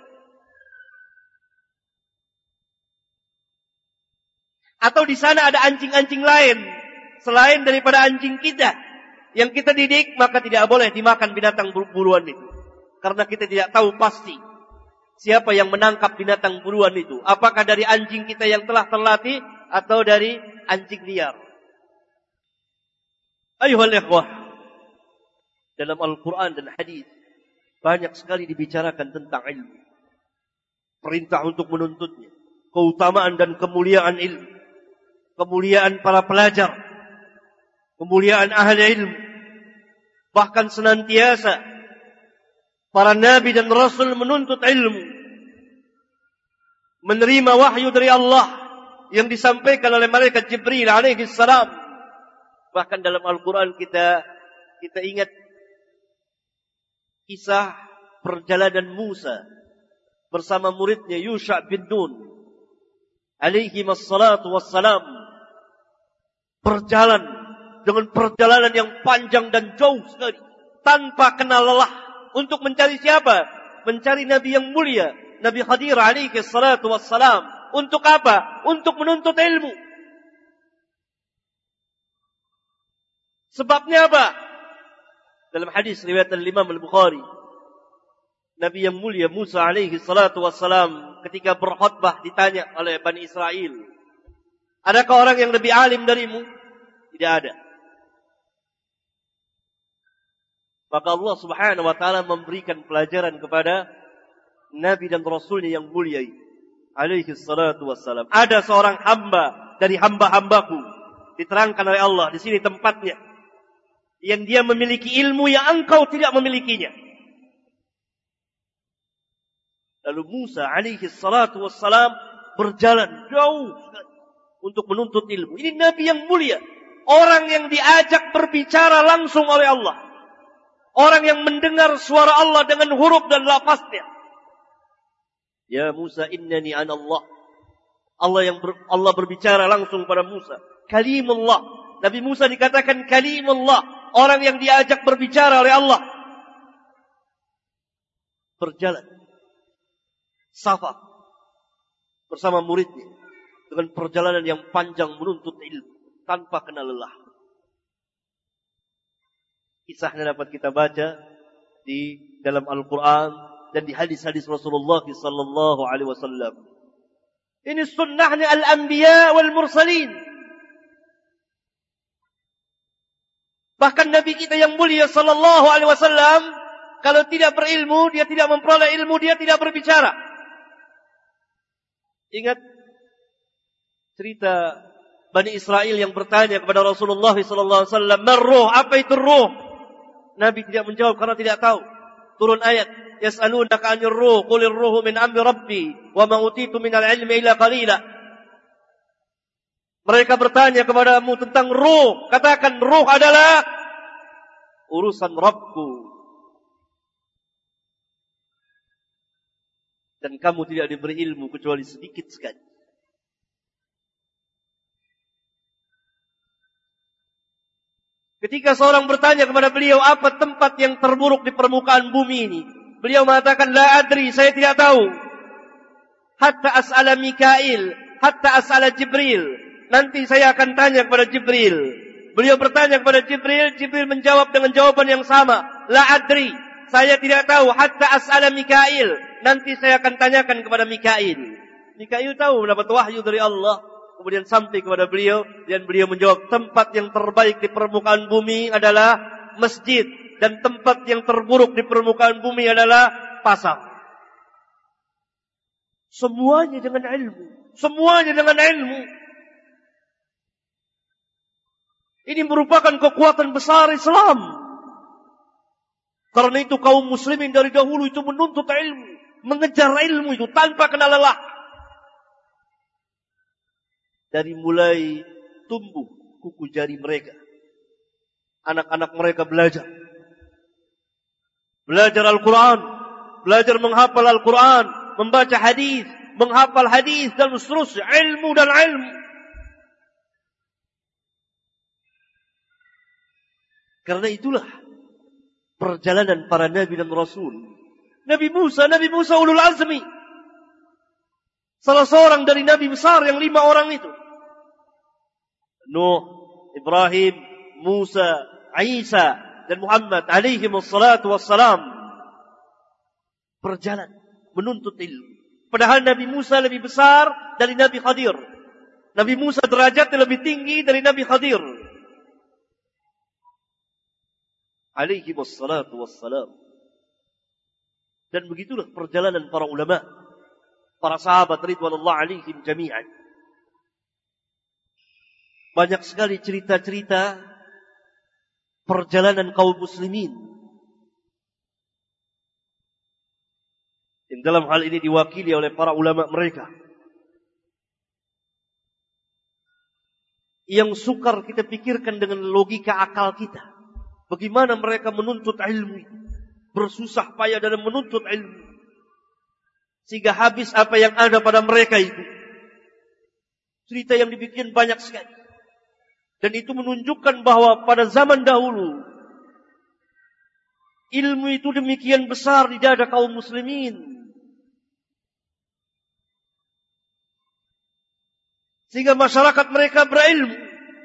[SPEAKER 1] Atau di sana ada anjing-anjing lain selain daripada anjing kita yang kita didik, maka tidak boleh dimakan binatang buruan itu. Karena kita tidak tahu pasti siapa yang menangkap binatang buruan itu. Apakah dari anjing kita yang telah terlatih atau dari anjing liar. Ayuhal ikhwah, dalam Al-Quran dan hadis banyak sekali dibicarakan tentang ilmu. Perintah untuk menuntutnya, keutamaan dan kemuliaan ilmu, kemuliaan para pelajar, kemuliaan ahli ilmu. Bahkan senantiasa para nabi dan rasul menuntut ilmu, menerima wahyu dari Allah yang disampaikan oleh malaikat Jibril alaihi salam. Bahkan dalam Al-Quran kita kita ingat kisah perjalanan Musa bersama muridnya Yusha bin Nun alaihi wassalatu wassalam, berjalan dengan perjalanan yang panjang dan jauh sekali tanpa kenal lelah untuk mencari siapa? Mencari Nabi yang mulia, Nabi Khadir alaihi salatu wassalam. Untuk apa? Untuk menuntut ilmu. Sebabnya apa? Dalam hadis riwayat Imam Al-Bukhari, Nabi yang mulia Musa alaihi salatu wassalam ketika berkhutbah ditanya oleh Bani Israel, adakah orang yang lebih alim darimu? Tidak ada. Maka Allah subhanahu wa ta'ala memberikan pelajaran kepada Nabi dan Rasulnya yang mulia alaihi salatu wassalam. Ada seorang hamba dari hamba-hambaku, diterangkan oleh Allah, di sini tempatnya, yang dia memiliki ilmu yang engkau tidak memilikinya. Lalu Musa alaihi salatu wassalam berjalan jauh untuk menuntut ilmu. Ini Nabi yang mulia, orang yang diajak berbicara langsung oleh Allah, orang yang mendengar suara Allah dengan huruf dan lafaznya. Ya Musa, innani ana Allah. Allah yang ber, Allah berbicara langsung pada Musa. Kalimullah. Nabi Musa dikatakan kalimullah, orang yang diajak berbicara oleh Allah. Berjalan safar bersama muridnya dengan perjalanan yang panjang menuntut ilmu tanpa kenal lelah. Kisahnya dapat kita baca di dalam Al-Quran dan di hadis-hadis Rasulullah sallallahu alaihi wasallam. Ini sunnahnya al-anbiya wal mursalin. Bahkan Nabi kita yang mulia sallallahu alaihi wasallam, kalau tidak berilmu, dia tidak memperoleh ilmu, dia tidak berbicara. Ingat cerita Bani Israel yang bertanya kepada Rasulullah sallallahu alaihi wasallam, "Mar-ruh, apa itu ruh?" Nabi tidak menjawab karena tidak tahu. Turun ayat, "Yas'alunaka 'anir ruh, qulir ruhu min amri rabbi, wa ma utitu minal 'ilmi illa qalila." Mereka bertanya kepadamu tentang ruh, katakan ruh adalah urusan Rabbku, dan kamu tidak diberi ilmu kecuali sedikit sekali. Ketika seorang bertanya kepada beliau, apa tempat yang terburuk di permukaan bumi ini? Beliau mengatakan, la adri, saya tidak tahu. Hatta as'ala Mikail, hatta as'ala Jibril. Nanti saya akan tanya kepada Jibril. Beliau bertanya kepada Jibril, Jibril menjawab dengan jawaban yang sama. La adri, saya tidak tahu. Hatta as'ala Mikail. Nanti saya akan tanyakan kepada Mikail. Mikail tahu mendapat wahyu dari Allah. Kemudian sampai kepada beliau, dan beliau menjawab, tempat yang terbaik di permukaan bumi adalah masjid, dan tempat yang terburuk di permukaan bumi adalah pasar. Semuanya dengan ilmu. Semuanya dengan ilmu. Ini merupakan kekuatan besar Islam. Karena itu kaum muslimin dari dahulu itu menuntut ilmu, mengejar ilmu itu tanpa kenal lelah. Dari mulai tumbuh kuku jari mereka, anak-anak mereka belajar. Belajar Al-Quran, belajar menghafal Al-Quran, membaca hadis, menghafal hadis, dan seterusnya, ilmu dan ilmu. Karena itulah perjalanan para Nabi dan Rasul. Nabi Musa, Nabi Musa ulul azmi, salah seorang dari Nabi besar yang lima orang itu. Nuh, Ibrahim, Musa, Isa, dan Muhammad alaihi wassalatu wassalam berjalan menuntut ilmu. Padahal Nabi Musa lebih besar dari Nabi Khadir. Nabi Musa derajatnya lebih tinggi dari Nabi Khadir. alaihi wassalatu wassalam. Dan begitulah perjalanan para ulama, para sahabat ridwanullah alaihim jami'an. Banyak sekali cerita-cerita perjalanan kaum muslimin. Yang dalam hal ini diwakili oleh para ulama mereka. Yang sukar kita pikirkan dengan logika akal kita. Bagaimana mereka menuntut ilmu itu. Bersusah payah dalam menuntut ilmu. Sehingga habis apa yang ada pada mereka itu. Cerita yang dibikin banyak sekali. Dan itu menunjukkan bahwa pada zaman dahulu, ilmu itu demikian besar di dada kaum muslimin. Sehingga masyarakat mereka berilmu.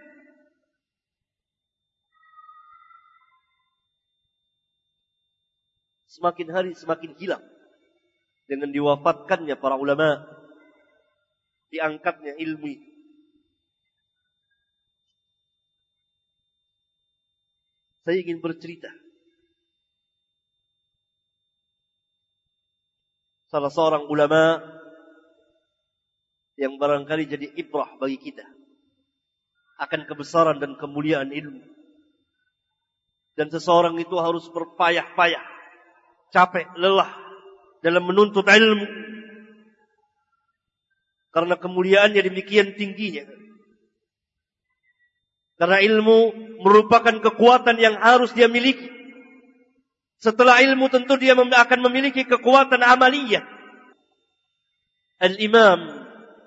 [SPEAKER 1] Semakin hari semakin hilang. Dengan diwafatkannya para ulama. Diangkatnya ilmu itu. Saya ingin bercerita. Salah seorang ulama yang barangkali jadi ibrah bagi kita akan kebesaran dan kemuliaan ilmu. Dan seseorang itu harus berpayah-payah, capek, lelah dalam menuntut ilmu. Karena kemuliaannya demikian tingginya. Karena ilmu merupakan kekuatan yang harus dia miliki. Setelah ilmu tentu dia akan memiliki kekuatan amaliyah. Al-Imam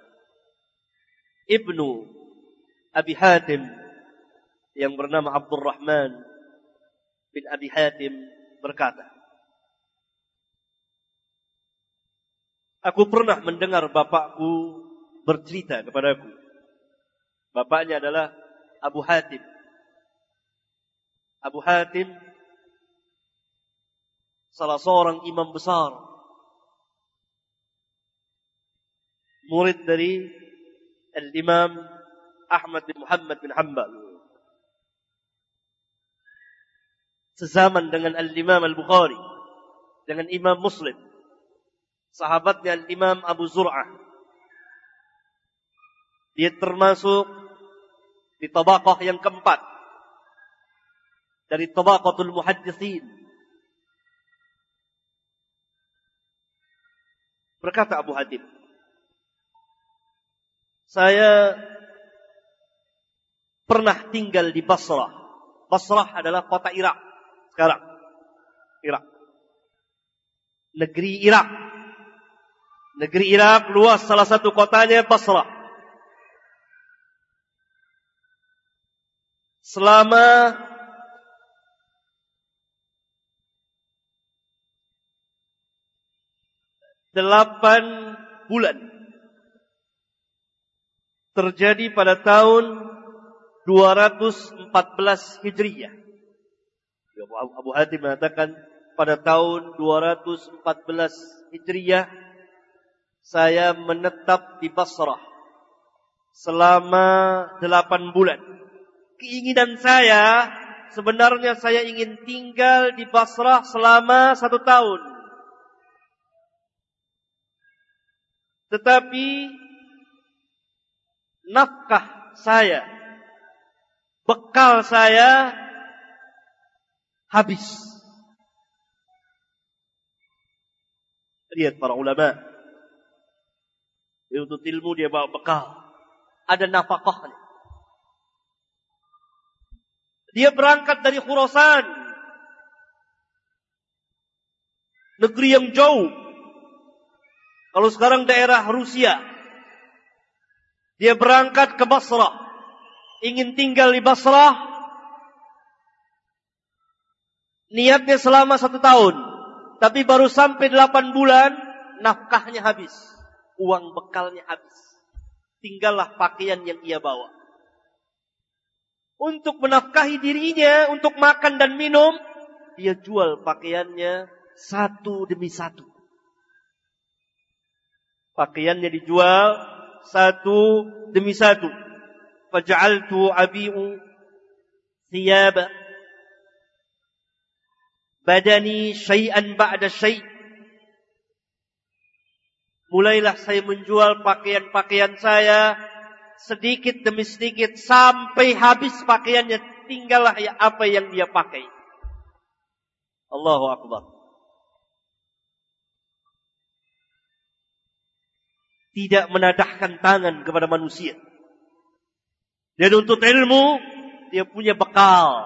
[SPEAKER 1] Ibnu Abi Hatim yang bernama Abdurrahman bin Abi Hatim berkata, aku pernah mendengar bapakku bercerita kepadaku. Bapaknya adalah Abu Hatim. Abu Hatim salah seorang imam besar, murid dari Al-Imam Ahmad bin Muhammad bin Hanbal. Sezaman dengan Al-Imam Al-Bukhari, dengan Imam Muslim. Sahabatnya Al-Imam Abu Zur'ah. Dia termasuk di tabaqah yang keempat dari tabaqatul muhadditsin. Berkata Abu Hatim, saya pernah tinggal di Basrah. Basrah adalah kota Irak sekarang. Irak. Negeri Irak. Negeri Irak luas, salah satu kotanya Basrah. Selama delapan bulan. Terjadi pada tahun dua ratus empat belas Hijriyah. Abu Hatim mengatakan pada tahun dua ratus empat belas Hijriyah saya menetap di Basrah selama delapan bulan. Keinginan saya sebenarnya saya ingin tinggal di Basrah selama satu tahun. Tetapi nafkah saya, bekal saya habis. Lihat para ulama. Dia untuk ilmu dia bawa bekal. Ada nafkahnya. Dia berangkat dari Khurasan. Negeri yang jauh. Kalau sekarang daerah Rusia. Dia berangkat ke Basrah. Ingin tinggal di Basrah. Niatnya selama satu tahun. Tapi baru sampai delapan bulan. Nafkahnya habis. Uang bekalnya habis. Tinggallah pakaian yang ia bawa. Untuk menafkahi dirinya, untuk makan dan minum, dia jual pakaiannya satu demi satu. Pakaiannya dijual satu demi satu. Faja'altu abi'u thiyaba badani syai'an ba'da syai'. Mulailah saya menjual pakaian-pakaian saya sedikit demi sedikit sampai habis pakaiannya, tinggallah apa yang dia pakai. Allahu Akbar. Tidak menadahkan tangan kepada manusia. Dia nuntut ilmu, dia punya bekal.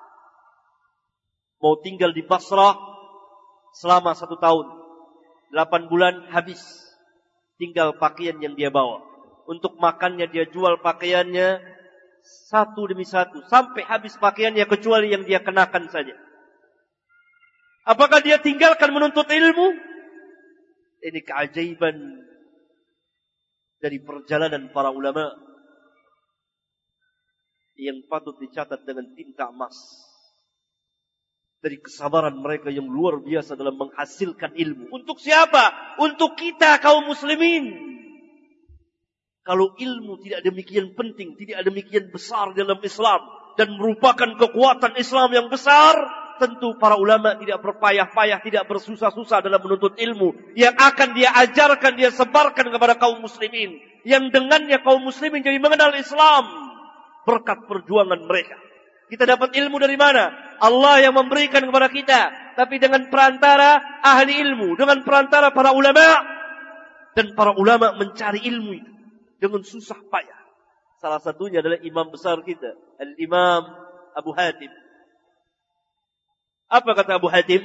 [SPEAKER 1] Mau tinggal di Basrah selama satu tahun, delapan bulan habis. Tinggal pakaian yang dia bawa. Untuk makannya dia jual pakaiannya satu demi satu sampai habis pakaiannya kecuali yang dia kenakan saja. Apakah dia tinggalkan menuntut ilmu? Ini keajaiban dari perjalanan para ulama yang patut dicatat dengan tinta emas. Dari kesabaran mereka yang luar biasa dalam menghasilkan ilmu. Untuk siapa? Untuk kita kaum muslimin. Kalau ilmu tidak demikian penting, tidak demikian besar dalam Islam, dan merupakan kekuatan Islam yang besar, tentu para ulama tidak berpayah-payah, tidak bersusah-susah dalam menuntut ilmu. Yang akan dia ajarkan, dia sebarkan kepada kaum muslimin. Yang dengannya kaum muslimin jadi mengenal Islam. Berkat perjuangan mereka. Kita dapat ilmu dari mana? Allah yang memberikan kepada kita. Tapi dengan perantara ahli ilmu. Dengan perantara para ulama. Dan para ulama mencari ilmu itu. Dengan susah payah. Salah satunya adalah imam besar kita. Al-Imam Abu Hatim. Apa kata Abu Hatim?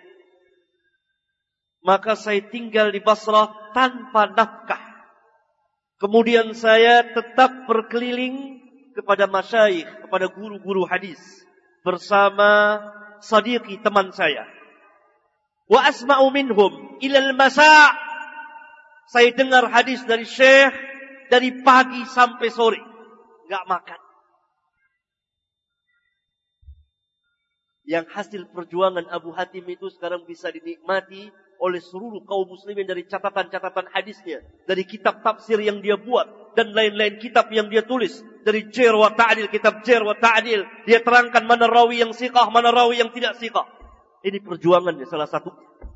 [SPEAKER 1] Maka saya tinggal di Basrah tanpa nafkah. Kemudian saya tetap berkeliling kepada masyayikh, kepada guru-guru hadis bersama sadiqi teman saya. Wa asma'u minhum ilal masa'. Saya dengar hadis dari syekh dari pagi sampai sore, enggak makan. Yang hasil perjuangan Abu Hatim itu sekarang bisa dinikmati oleh seluruh kaum muslimin dari catatan-catatan hadisnya, dari kitab tafsir yang dia buat dan lain-lain kitab yang dia tulis, dari Jar wa Ta'dil, kitab Jar wa Ta'dil, dia terangkan mana rawi yang siqah, mana rawi yang tidak siqah. Ini perjuangannya salah satu.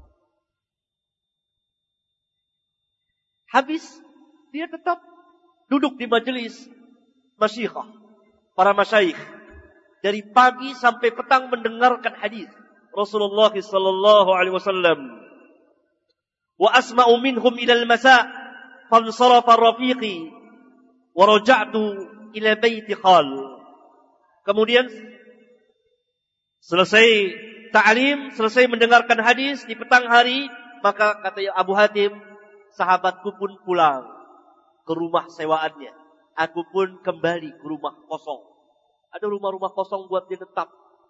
[SPEAKER 1] Habis dia tetap duduk di majelis masyikhah, para masyayikh, dari pagi sampai petang mendengarkan hadis Rasulullah sallallahu alaihi wasallam. Wa asma'u minhum ila al-masa' fansarafa rafiqi wa raja'tu ila baiti khal. Kemudian selesai ta'lim, selesai mendengarkan hadis di petang hari, maka kata Abu Hatim, sahabatku pun pulang ke rumah sewaannya. Aku pun kembali ke rumah kosong. Ada rumah-rumah kosong buat dia tetap.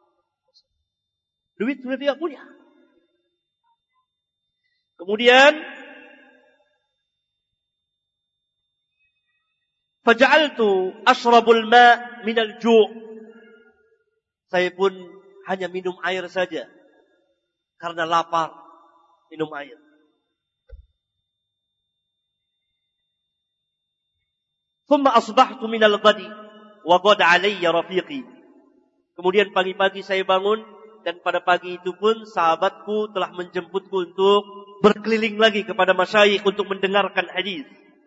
[SPEAKER 1] Duit sudah tidak punya. Kemudian faja'altu ashrabul ma' minal ju'. Saya pun hanya minum air saja karena lapar, minum air. Thumma asbahtu minal ghadi wa qad alayya rafiqi. Kemudian pagi-pagi saya bangun dan pada pagi itu pun sahabatku telah menjemputku untuk berkeliling lagi kepada masyayikh untuk mendengarkan hadis.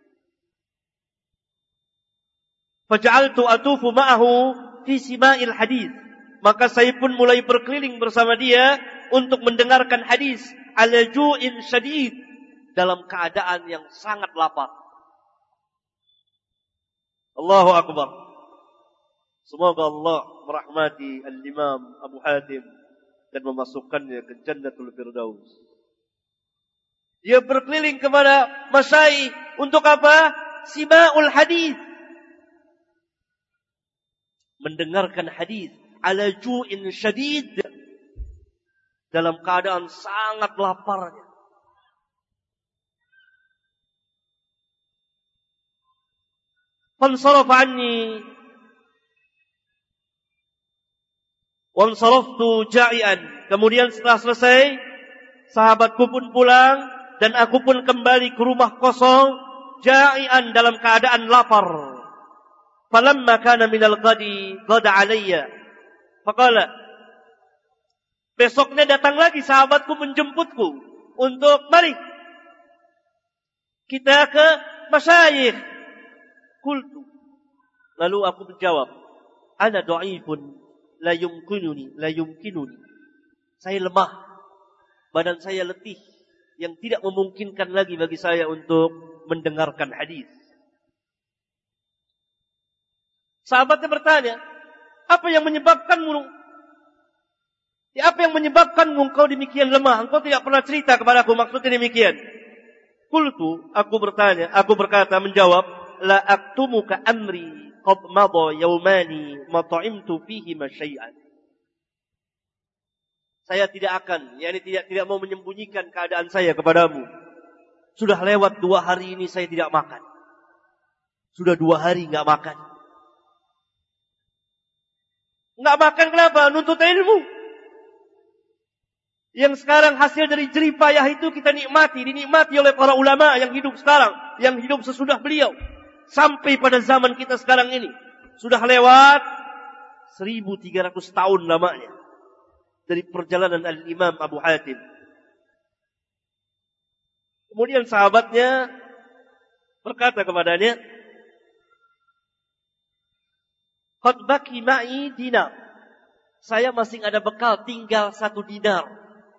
[SPEAKER 1] Faja'altu atufu ma'ahu fi sima'il hadis. Maka saya pun mulai berkeliling bersama dia untuk mendengarkan hadis ala ju'in syadid, dalam keadaan yang sangat lapar. Allahu Akbar. Semoga Allah merahmati Al-Imam Abu Hatim dan memasukkannya ke Jannatul Firdaus. Dia berkeliling kepada masyayikh untuk apa? Sima'ul hadis. Mendengarkan hadis ala ju'in syadid, dalam keadaan sangat laparnya. Fansarafa anni wansaraftu ja'ian. Kemudian setelah selesai, sahabatku pun pulang dan aku pun kembali ke rumah kosong, ja'ian, dalam keadaan lapar. Falamma kana minal ghadi qada alayya faqala Besoknya datang lagi sahabatku menjemputku untuk mari kita ke masyayikh. Qultu. Lalu aku menjawab, ana dhaifun la yumkinuni la yumkinuni. Saya lemah. Badan saya letih yang tidak memungkinkan lagi bagi saya untuk mendengarkan hadis. Sahabatnya bertanya, apa yang menyebabkanmu? Ya, apa yang menyebabkanmu engkau demikian lemah? Engkau tidak pernah cerita kepadaku maksudnya demikian. Qultu, aku bertanya, aku berkata menjawab, la aktumuka amri qad madha yawmani ma ta'imtu fihi ma syai'an. Saya tidak akan, yakni tidak tidak mau menyembunyikan keadaan saya kepadamu. Sudah lewat dua hari ini saya tidak makan. Sudah dua hari enggak makan. Enggak makan kenapa? Nuntut ilmu. Yang sekarang hasil dari jerih payah itu kita nikmati, dinikmati oleh para ulama yang hidup sekarang, yang hidup sesudah beliau. Sampai pada zaman kita sekarang ini. Sudah lewat seribu tiga ratus tahun lamanya. Dari perjalanan Al-Imam Abu Hatim. Kemudian sahabatnya berkata kepadanya, qad baki ma'i dinar. Saya masih ada bekal tinggal satu dinar.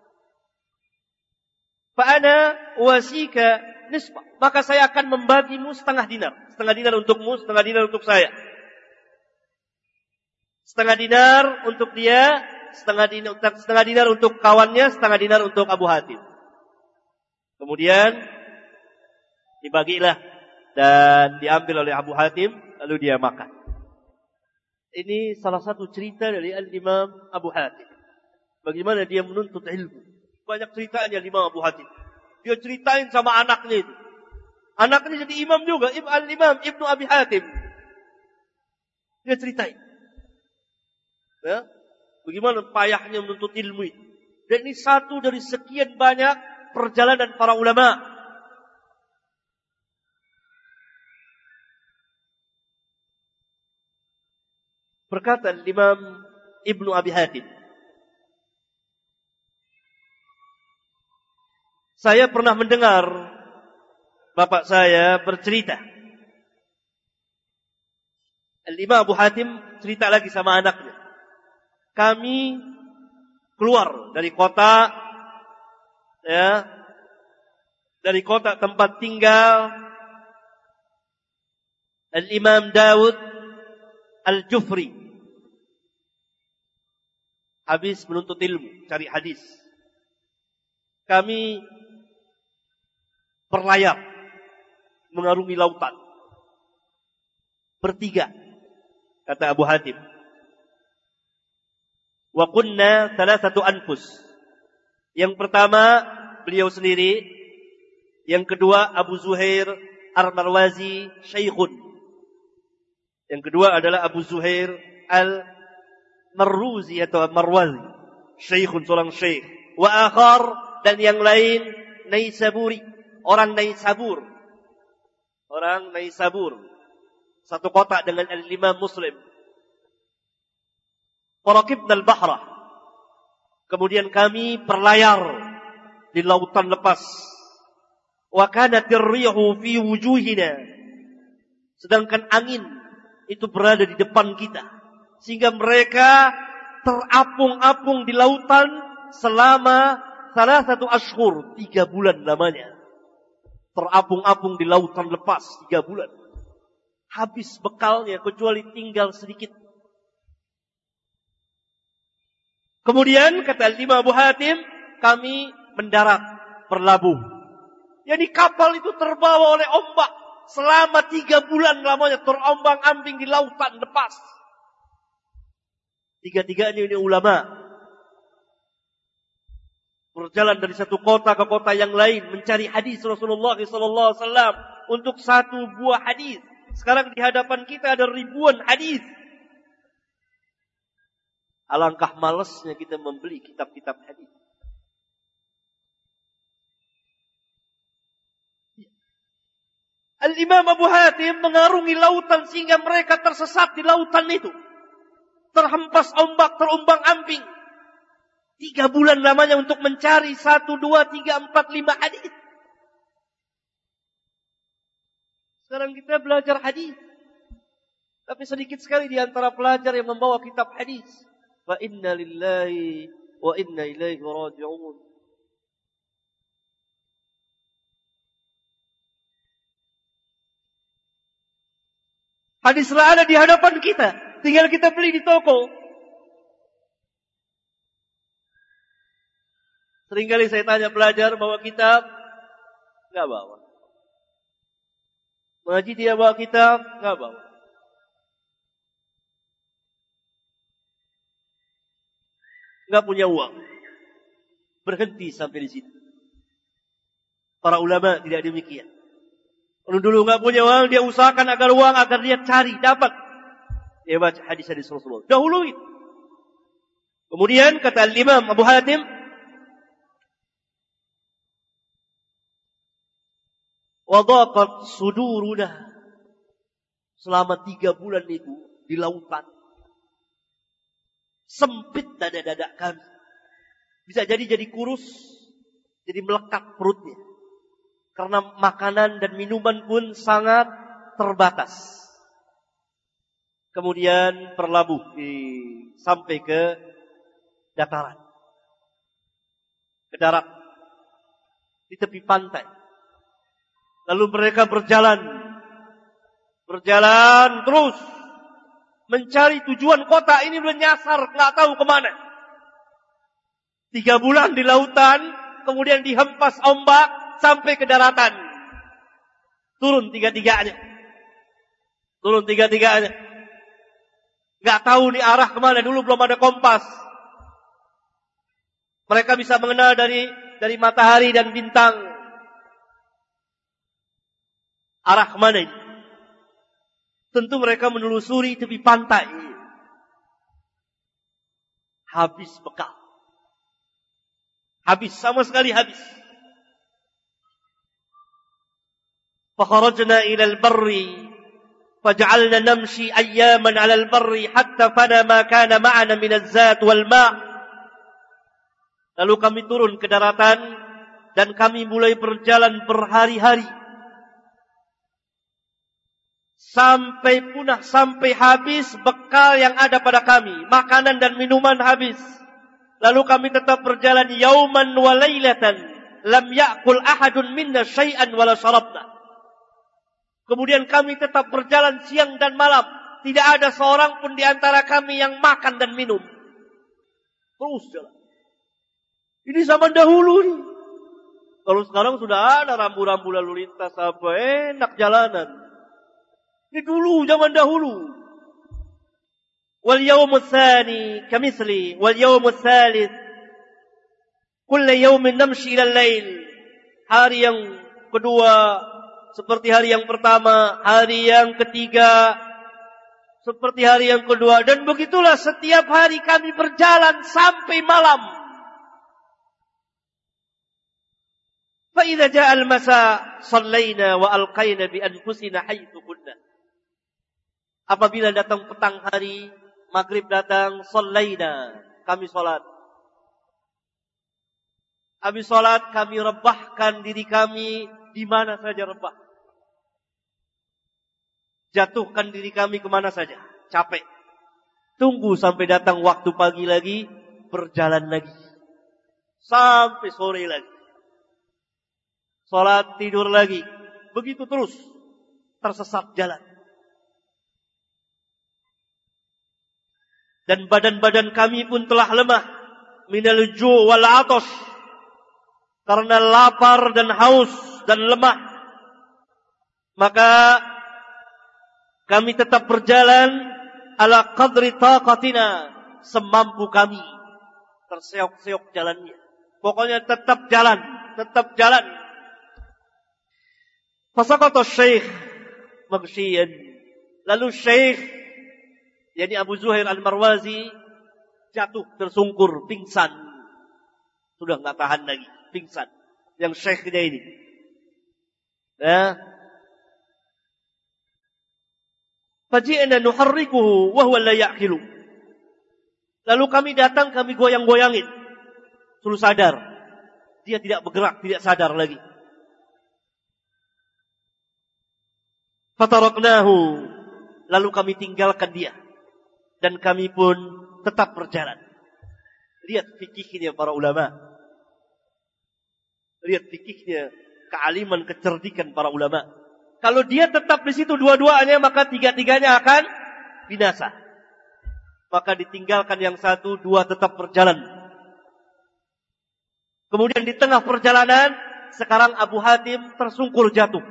[SPEAKER 1] Fa'ana wasika nisfa. Maka saya akan membagimu setengah dinar. Setengah dinar untukmu, setengah dinar untuk saya. Setengah dinar untuk dia, setengah dinar, setengah dinar untuk kawannya, setengah dinar untuk Abu Hatim. Kemudian dibagilah dan diambil oleh Abu Hatim, lalu dia makan. Ini salah satu cerita dari Al-Imam Abu Hatim. Bagaimana dia menuntut ilmu. Banyak ceritanya Imam Abu Hatim. Dia ceritain sama anaknya itu. Anaknya jadi imam juga, Al-Imam Ibnu Abi Hatim. Dia ceritain. Ya, bagaimana payahnya menuntut ilmu itu. Dan ini satu dari sekian banyak perjalanan para ulama. Berkata Imam Ibnu Abi Hatim, saya pernah mendengar bapak saya bercerita. Al-Imam Abu Hatim cerita lagi sama anaknya. Kami keluar dari kota, ya, dari kota tempat tinggal Al-Imam Dawud Al-Jufri. Habis menuntut ilmu, cari hadis. Kami berlayar mengarungi lautan. Bertiga, kata Abu Hatim. Wa kunna thalathatu anfus. Yang pertama beliau sendiri, yang kedua Abu Zuhair Al-Marwazi Syekhun. Yang kedua adalah Abu Zuhair Al-Marwazi atau Marwazi Syekhun, seorang syekh. Wa akhar, dan yang lain Naisaburi, orang Naisabur. Orang Naisabur. Satu kota dengan Al-Imam Muslim. Farakibna al-bahra. Kemudian kami berlayar di lautan lepas. Wa kanatir rihu fi wujuhina. Sedangkan angin itu berada di depan kita. Sehingga mereka terapung-apung di lautan selama salah satu ashhur, tiga bulan lamanya. Terapung-apung di lautan lepas tiga bulan. Habis bekalnya kecuali tinggal sedikit. Kemudian kata Imam Abu Hatim, kami mendarat, berlabuh. Jadi kapal itu terbawa oleh ombak selama tiga bulan lamanya, terombang-ambing di lautan lepas. Tiga-tiganya ini ulama. Berjalan dari satu kota ke kota yang lain mencari hadis Rasulullah sallallahu alaihi wasallam untuk satu buah hadis. Sekarang di hadapan kita ada ribuan hadis. Alangkah malasnya kita membeli kitab-kitab hadis. Al-Imam Abu Hatim mengarungi lautan sehingga mereka tersesat di lautan itu. Terhempas ombak, terumbang-ambing. Tiga bulan lamanya untuk mencari satu, dua, tiga, empat, lima hadis. Sekarang kita belajar hadis. Tapi sedikit sekali di antara pelajar yang membawa kitab hadis. Wa inna lillahi wa inna ilaihi raji'un. Hadislah ada di hadapan kita. Tinggal kita beli di toko. Seringkali saya tanya pelajar bawa kitab, enggak bawa. Mengaji dia bawa kitab, enggak bawa. Enggak punya uang. Berhenti sampai di situ. Para ulama tidak demikian. Kalau dulu enggak punya uang, dia usahakan agar uang agar dia cari, dapat. Dia baca hadis-hadis Rasulullah. Dahului. Kemudian kata Imam Abu Hatim, wadaqat suduruna. Selama tiga bulan itu di lautan. Sempit dada-dada kami. Bisa jadi jadi kurus. Jadi melekat perutnya. Karena makanan dan minuman pun sangat terbatas. Kemudian berlabuh di, sampai ke dataran. Ke darat. Di tepi pantai. Lalu mereka berjalan. Berjalan terus. Mencari tujuan kota ini belum nyasar. Nggak tahu kemana. Tiga bulan di lautan. Kemudian dihempas ombak. Sampai ke daratan. Turun tiga-tiganya. Turun tiga-tiganya. Nggak tahu nih arah kemana. Dulu belum ada kompas. Mereka bisa mengenal dari dari matahari dan bintang. Arah kemana ini? Tentu mereka menelusuri tepi pantai. Habis bekal. Habis, sama sekali habis. Fakharajna ila al-barri faj'alna namshi ayyaman 'ala al-barri hatta fana ma kana ma'ana min az-zat wal ma'. Lalu kami turun ke daratan dan kami mulai berjalan berhari-hari. Sampai punah, sampai habis bekal yang ada pada kami. Makanan dan minuman habis. Lalu kami tetap berjalan yauman wa lailatan. Lam ya'kul ahadun minna syai'an wala syarabna. Kemudian kami tetap berjalan siang dan malam. Tidak ada seorang pun di antara kami yang makan dan minum. Terus jalan. Ini zaman dahulu nih. Kalau sekarang sudah ada rambu-rambu lalu lintas apa, enak jalanan. Ini dulu, zaman dahulu. Wal yawmul tsani kamithli wal yawmul tsalits kullu yawmin namshi ila al-lail. Hari yang kedua seperti hari yang pertama, hari yang ketiga seperti hari yang kedua, dan begitulah setiap hari kami berjalan sampai malam. Fa idza jaa al-masa shallaina wa alqaina bi anfusina haitsu kunna. Apabila datang petang hari, maghrib datang, shallaina, kami salat. Habis salat kami rebahkan diri kami di mana saja rebah. Jatuhkan diri kami kemana saja. Capek. Tunggu sampai datang waktu pagi lagi. Berjalan lagi. Sampai sore lagi. Salat, tidur lagi. Begitu terus. Tersesat jalan. Dan badan-badan kami pun telah lemah. Minal ju' wal atos. Karena lapar dan haus dan lemah. Maka kami tetap berjalan ala qadri taqatina, semampu kami. Terseok-seok jalannya. Pokoknya tetap jalan, tetap jalan. Fasaqata Syekh maghsyian. Lalu Syekh, yakni Abu Zuhair Al-Marwazi, jatuh tersungkur, pingsan. Sudah enggak tahan lagi, pingsan. Yang Syekhnya ini. Ya. Faji'na nuharrikuhu wa huwa la ya'qilu. Lalu kami datang, kami goyang-goyangin. suruh sadar. Dia tidak bergerak, tidak sadar lagi. Fataraknahu, lalu kami tinggalkan dia. Dan kami pun tetap berjalan. Lihat fikihnya para ulama. Lihat fikihnya, kealiman, kecerdikan para ulama. Kalau dia tetap di situ dua-duanya, maka tiga-tiganya akan binasa. Maka ditinggalkan yang satu, dua tetap berjalan. Kemudian di tengah perjalanan, sekarang Abu Hatim tersungkur jatuh.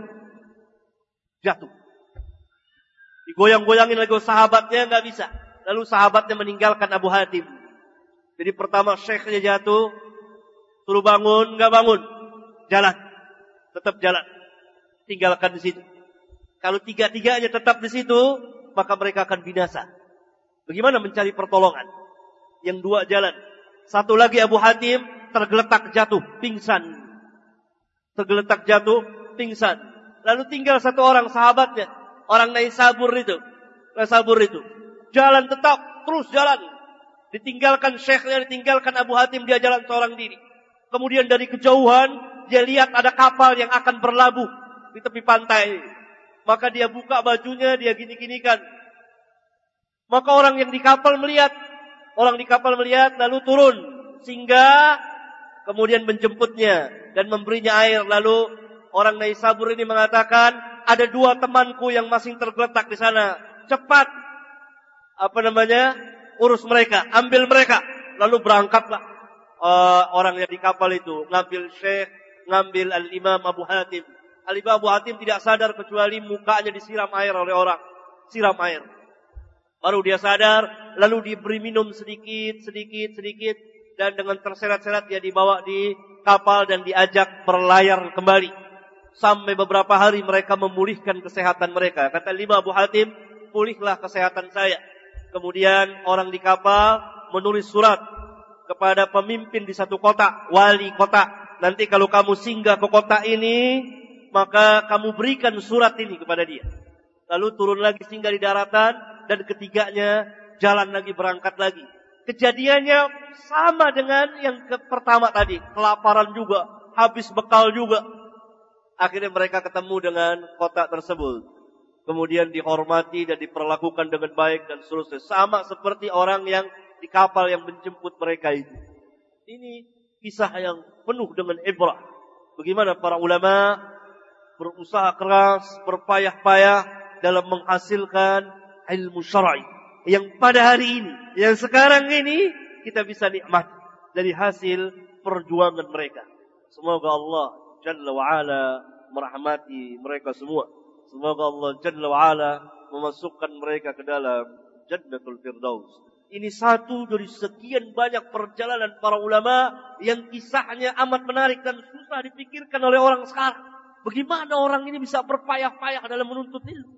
[SPEAKER 1] Jatuh. Digoyang-goyangin lagi sahabatnya, nggak bisa. Lalu sahabatnya meninggalkan Abu Hatim. Jadi pertama syekhnya jatuh, suruh bangun, nggak bangun. Jalan. Tetap jalan. Tinggalkan di situ. Kalau tiga-tiganya tetap di situ, maka mereka akan binasa. Bagaimana mencari pertolongan? Yang dua jalan. Satu lagi Abu Hatim tergeletak jatuh, pingsan. Tergeletak jatuh, pingsan. Lalu tinggal satu orang sahabatnya, orang Naisabur itu. Naisabur itu. Jalan tetap, terus jalan. Ditinggalkan syekhnya, ditinggalkan Abu Hatim, dia jalan seorang diri. Kemudian dari kejauhan, dia lihat ada kapal yang akan berlabuh di tepi pantai. Maka dia buka bajunya, dia gini-ginikan. Maka orang yang di kapal melihat. Orang di kapal melihat, lalu turun. Sehingga kemudian menjemputnya dan memberinya air. Lalu orang Naisabur ini mengatakan, ada dua temanku yang masih tergeletak di sana. Cepat, apa namanya, urus mereka, ambil mereka. Lalu berangkatlah uh, orang yang di kapal itu. Ngambil syekh, ngambil Al-Imam Abu Hatim. Al-Imam Abu Hatim tidak sadar kecuali mukanya disiram air oleh orang. Siram air. Baru dia sadar, lalu diberi minum sedikit, sedikit, sedikit. Dan dengan terseret-seret dia dibawa di kapal dan diajak berlayar kembali. Sampai beberapa hari mereka memulihkan kesehatan mereka. Kata Imam Abu Hatim, pulihlah kesehatan saya. Kemudian orang di kapal menulis surat kepada pemimpin di satu kota, wali kota. Nanti kalau kamu singgah ke kota ini, maka kamu berikan surat ini kepada dia. Lalu turun lagi singgah di daratan, dan ketiganya jalan lagi, berangkat lagi. Kejadiannya sama dengan yang ke pertama tadi. Kelaparan juga, habis bekal juga. Akhirnya mereka ketemu dengan kota tersebut. Kemudian dihormati dan diperlakukan dengan baik dan seterusnya. Sama seperti orang yang di kapal yang menjemput mereka itu. Ini kisah yang penuh dengan ibrah. Bagaimana para ulama berusaha keras, berpayah-payah dalam menghasilkan ilmu syar'i yang pada hari ini, yang sekarang ini kita bisa nikmat dari hasil perjuangan mereka. Semoga Allah Jalla wa'ala merahmati mereka semua. Semoga Allah Jalla wa'ala memasukkan mereka ke dalam Jannatul Firdaus. Ini satu dari sekian banyak perjalanan para ulama yang kisahnya amat menarik dan susah dipikirkan oleh orang sekarang. Bagaimana orang ini bisa berpayah-payah dalam menuntut ilmu?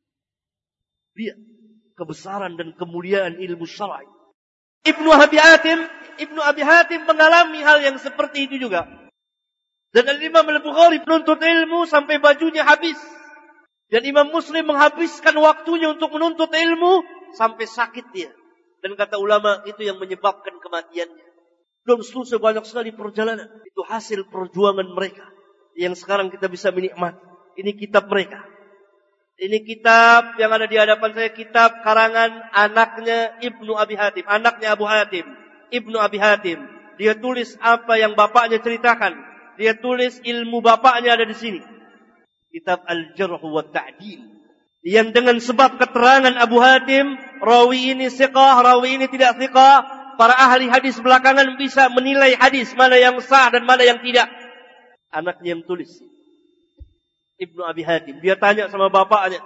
[SPEAKER 1] Lihat kebesaran dan kemuliaan ilmu syar'i. Ibnu Abi Hatim, Ibnu Abi Hatim mengalami hal yang seperti itu juga. Dan Imam Al-Bukhari menuntut ilmu sampai bajunya habis. Dan Imam Muslim menghabiskan waktunya untuk menuntut ilmu sampai sakit dia. Dan kata ulama itu yang menyebabkan kematiannya. Belum selesai banyak sekali perjalanan. Itu hasil perjuangan mereka. Yang sekarang kita bisa menikmati. Ini kitab mereka. Ini kitab yang ada di hadapan saya, kitab karangan anaknya Ibnu Abi Hatim, anaknya Abu Hatim, Ibnu Abi Hatim. Dia tulis apa yang bapaknya ceritakan. Dia tulis ilmu bapaknya ada di sini. Kitab Al-Jarh wa Ta'dil. Yang dengan sebab keterangan Abu Hatim, rawi ini thiqah, rawi ini tidak thiqah, para ahli hadis belakangan bisa menilai hadis mana yang sah dan mana yang tidak. Anaknya yang tulis. Ibnu Abi Hatim. Dia tanya sama bapaknya.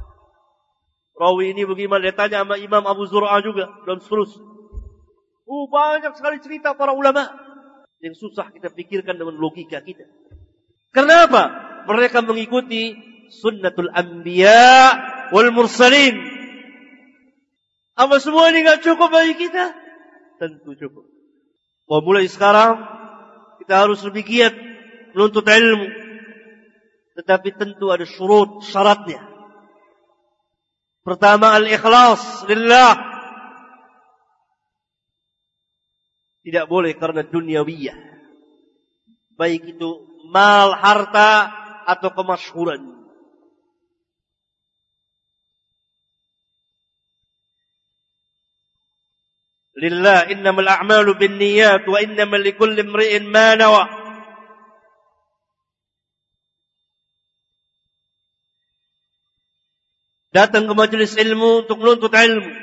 [SPEAKER 1] Rawi ini bagaimana? Dia tanya sama Imam Abu Zur'ah juga. Dan seterusnya. Oh, banyak sekali cerita para ulama. Yang susah kita pikirkan dengan logika kita. Kenapa? Mereka mengikuti sunnatul anbiya wal mursalin. Apa semua ini gak cukup bagi kita? Tentu cukup. Bahwa mulai sekarang kita harus lebih giat menuntut ilmu. Tetapi tentu ada syurut, syaratnya. Pertama, al-ikhlas lillah. Tidak boleh karena duniawiyah. Baik itu mal, harta, atau kemasyhuran. Lillah innamal a'malu binniyat wa innamal likulli imri'in ma nawa. Datang ke majelis ilmu untuk menuntut ilmu.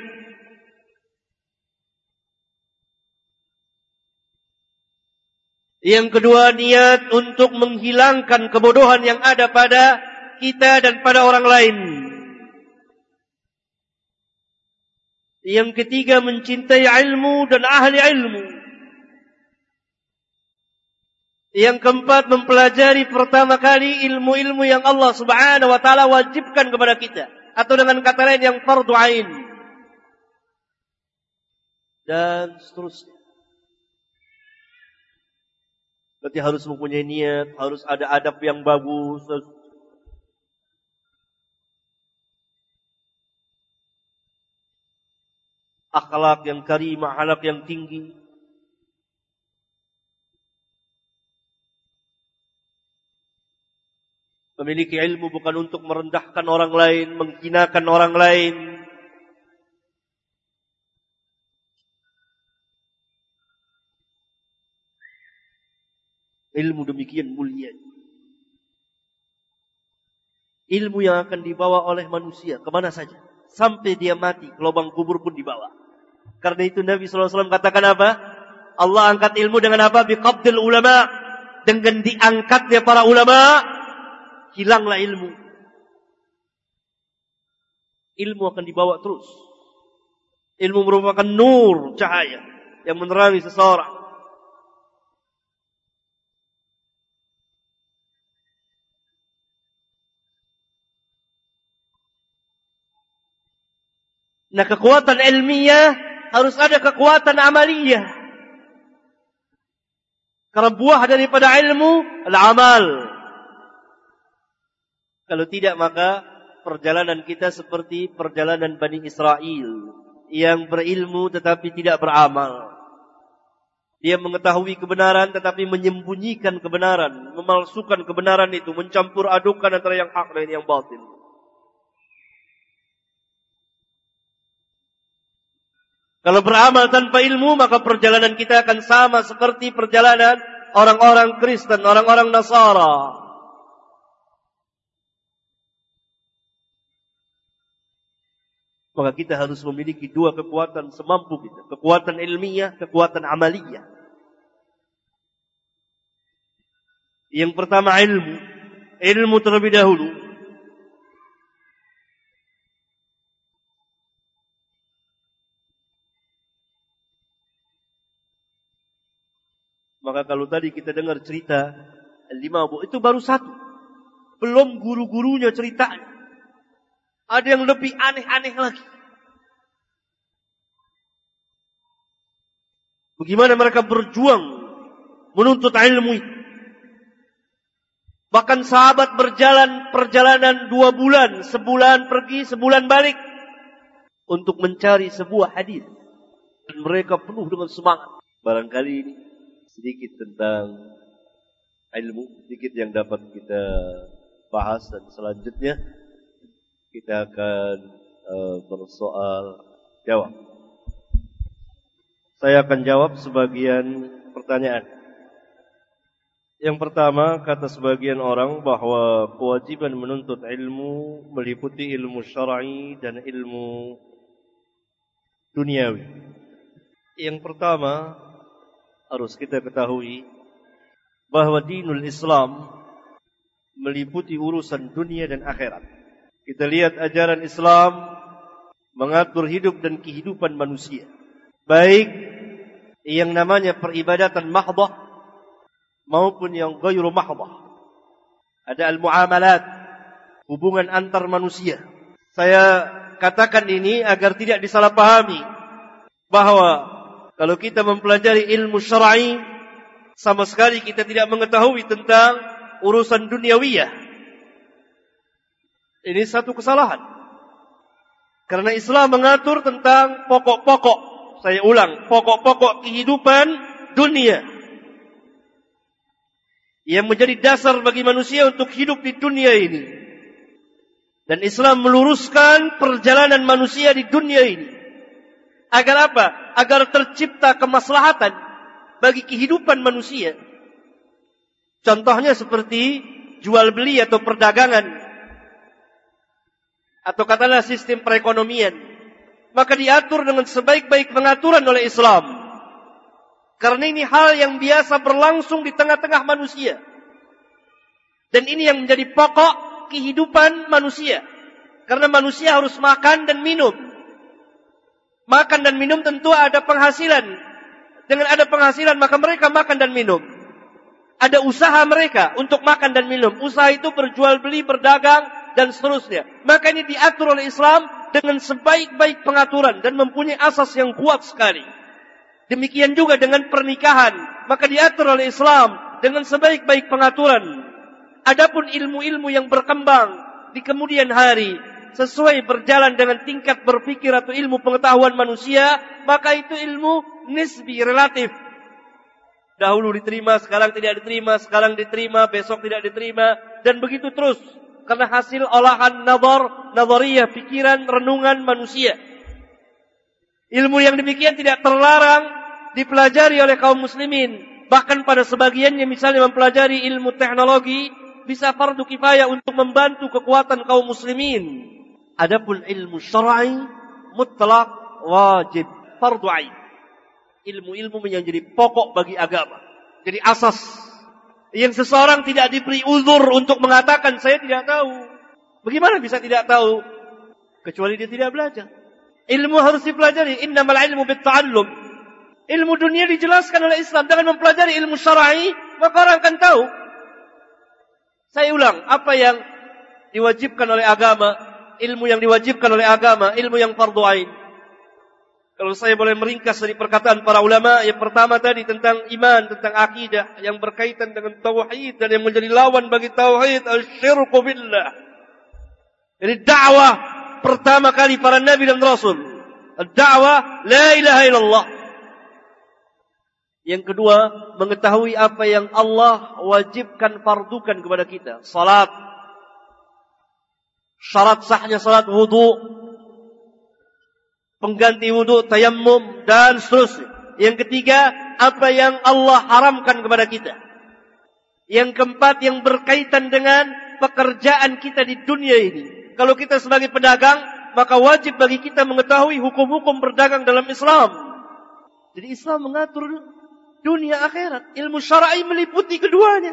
[SPEAKER 1] Yang kedua, niat untuk menghilangkan kebodohan yang ada pada kita dan pada orang lain. Yang ketiga, mencintai ilmu dan ahli ilmu. Yang keempat, mempelajari pertama kali ilmu-ilmu yang Allah Subhanahu wa taala wajibkan kepada kita, atau dengan kata lain yang fardu ain. Dan seterusnya. Berarti harus mempunyai niat, harus ada adab yang bagus. Akhlak yang karimah, akhlak yang tinggi. Memiliki ilmu bukan untuk merendahkan orang lain, menghinakan orang lain. Ilmu demikian mulia. Ilmu yang akan dibawa oleh manusia kemana saja. Sampai dia mati, ke lubang kubur pun dibawa. Karena itu Nabi sallallahu alaihi wasallam katakan apa? Allah angkat ilmu dengan apa? Biqabdil ulama. Dengan diangkatnya para ulama, hilanglah ilmu. Ilmu akan dibawa terus. Ilmu merupakan nur, cahaya yang menerangi seseorang. Nah, kekuatan ilmiah harus ada kekuatan amaliyah. Karena buah daripada ilmu adalah amal. Kalau tidak, maka perjalanan kita seperti perjalanan Bani Israel yang berilmu tetapi tidak beramal. Dia mengetahui kebenaran tetapi menyembunyikan kebenaran, memalsukan kebenaran itu, mencampur adukan antara yang hak dan yang batil. Kalau beramal tanpa ilmu, maka perjalanan kita akan sama seperti perjalanan orang-orang Kristen, orang-orang Nasara. Maka kita harus memiliki dua kekuatan semampu kita. Kekuatan ilmiah, kekuatan amaliyah. Yang pertama ilmu. Ilmu terlebih dahulu. Maka kalau tadi kita dengar cerita lima bu, itu baru satu. Belum guru-gurunya ceritanya. Ada yang lebih aneh-aneh lagi. Bagaimana mereka berjuang menuntut ilmu itu. Bahkan sahabat berjalan perjalanan dua bulan. Sebulan pergi, sebulan balik. Untuk mencari sebuah hadis. Dan mereka penuh dengan semangat. Barangkali ini sedikit tentang ilmu. Sedikit yang dapat kita bahas. Dan selanjutnya kita akan uh, bersoal jawab. Saya akan jawab sebagian pertanyaan. Yang pertama, kata sebagian orang bahwa kewajiban menuntut ilmu meliputi ilmu syar'i dan ilmu duniawi. Yang pertama, harus kita ketahui bahwa dinul Islam meliputi urusan dunia dan akhirat. Kita lihat ajaran Islam mengatur hidup dan kehidupan manusia. Baik yang namanya peribadatan mahdhah maupun yang ghairu mahdhah. Ada al-muamalat, hubungan antar manusia. Saya katakan ini agar tidak disalahpahami bahwa kalau kita mempelajari ilmu syar'i sama sekali kita tidak mengetahui tentang urusan duniawiyah. Ini satu kesalahan. Karena Islam mengatur tentang pokok-pokok. Saya ulang, pokok-pokok kehidupan dunia, yang menjadi dasar bagi manusia untuk hidup di dunia ini. Dan Islam meluruskan perjalanan manusia di dunia ini. Agar apa? Agar tercipta kemaslahatan bagi kehidupan manusia. Contohnya seperti jual beli atau perdagangan, atau katakanlah sistem perekonomian. Maka diatur dengan sebaik-baik pengaturan oleh Islam. Karena ini hal yang biasa berlangsung di tengah-tengah manusia. Dan ini yang menjadi pokok kehidupan manusia. Karena manusia harus makan dan minum. Makan dan minum tentu ada penghasilan. Dengan ada penghasilan maka mereka makan dan minum. Ada usaha mereka untuk makan dan minum. Usaha itu berjual beli, berdagang dan seterusnya. Maka ini diatur oleh Islam dengan sebaik-baik pengaturan dan mempunyai asas yang kuat sekali. Demikian juga dengan pernikahan, maka diatur oleh Islam dengan sebaik-baik pengaturan. Adapun ilmu-ilmu yang berkembang di kemudian hari sesuai berjalan dengan tingkat berpikir atau ilmu pengetahuan manusia, maka itu ilmu nisbi, relatif. Dahulu diterima, sekarang tidak diterima, sekarang diterima, besok tidak diterima, dan begitu terus. Karena hasil olahan nazar, nazariyah, pikiran, renungan manusia. Ilmu yang demikian tidak terlarang dipelajari oleh kaum muslimin. Bahkan pada sebagiannya misalnya mempelajari ilmu teknologi bisa fardu kifayah untuk membantu kekuatan kaum muslimin. Adapun ilmu syar'i mutlak wajib fardu ain. Ilmu-ilmu yang jadi pokok bagi agama, jadi asas yang seseorang tidak diberi uzur untuk mengatakan saya tidak tahu. Bagaimana bisa tidak tahu? Kecuali dia tidak belajar. Ilmu harus dipelajari. Innamal ilmu bitta'allum. Ilmu dunia dijelaskan oleh Islam. Dengan mempelajari ilmu syar'i, maka orang akan tahu. Saya ulang, apa yang diwajibkan oleh agama, ilmu yang diwajibkan oleh agama, ilmu yang fardu ain. Kalau saya boleh meringkas dari perkataan para ulama, yang pertama tadi tentang iman, tentang akidah yang berkaitan dengan tauhid dan yang menjadi lawan bagi tauhid, asyirku billah. Jadi dakwah pertama kali para nabi dan rasul, dakwah la ilaha illallah. Yang kedua, mengetahui apa yang Allah wajibkan fardukan kepada kita, salat, syarat sahnya salat, wudu, pengganti wudu, tayammum dan seterusnya. Yang ketiga, apa yang Allah haramkan kepada kita. Yang keempat, yang berkaitan dengan pekerjaan kita di dunia ini. Kalau kita sebagai pedagang, maka wajib bagi kita mengetahui hukum-hukum berdagang dalam Islam. Jadi Islam mengatur dunia akhirat. Ilmu syar'i meliputi keduanya.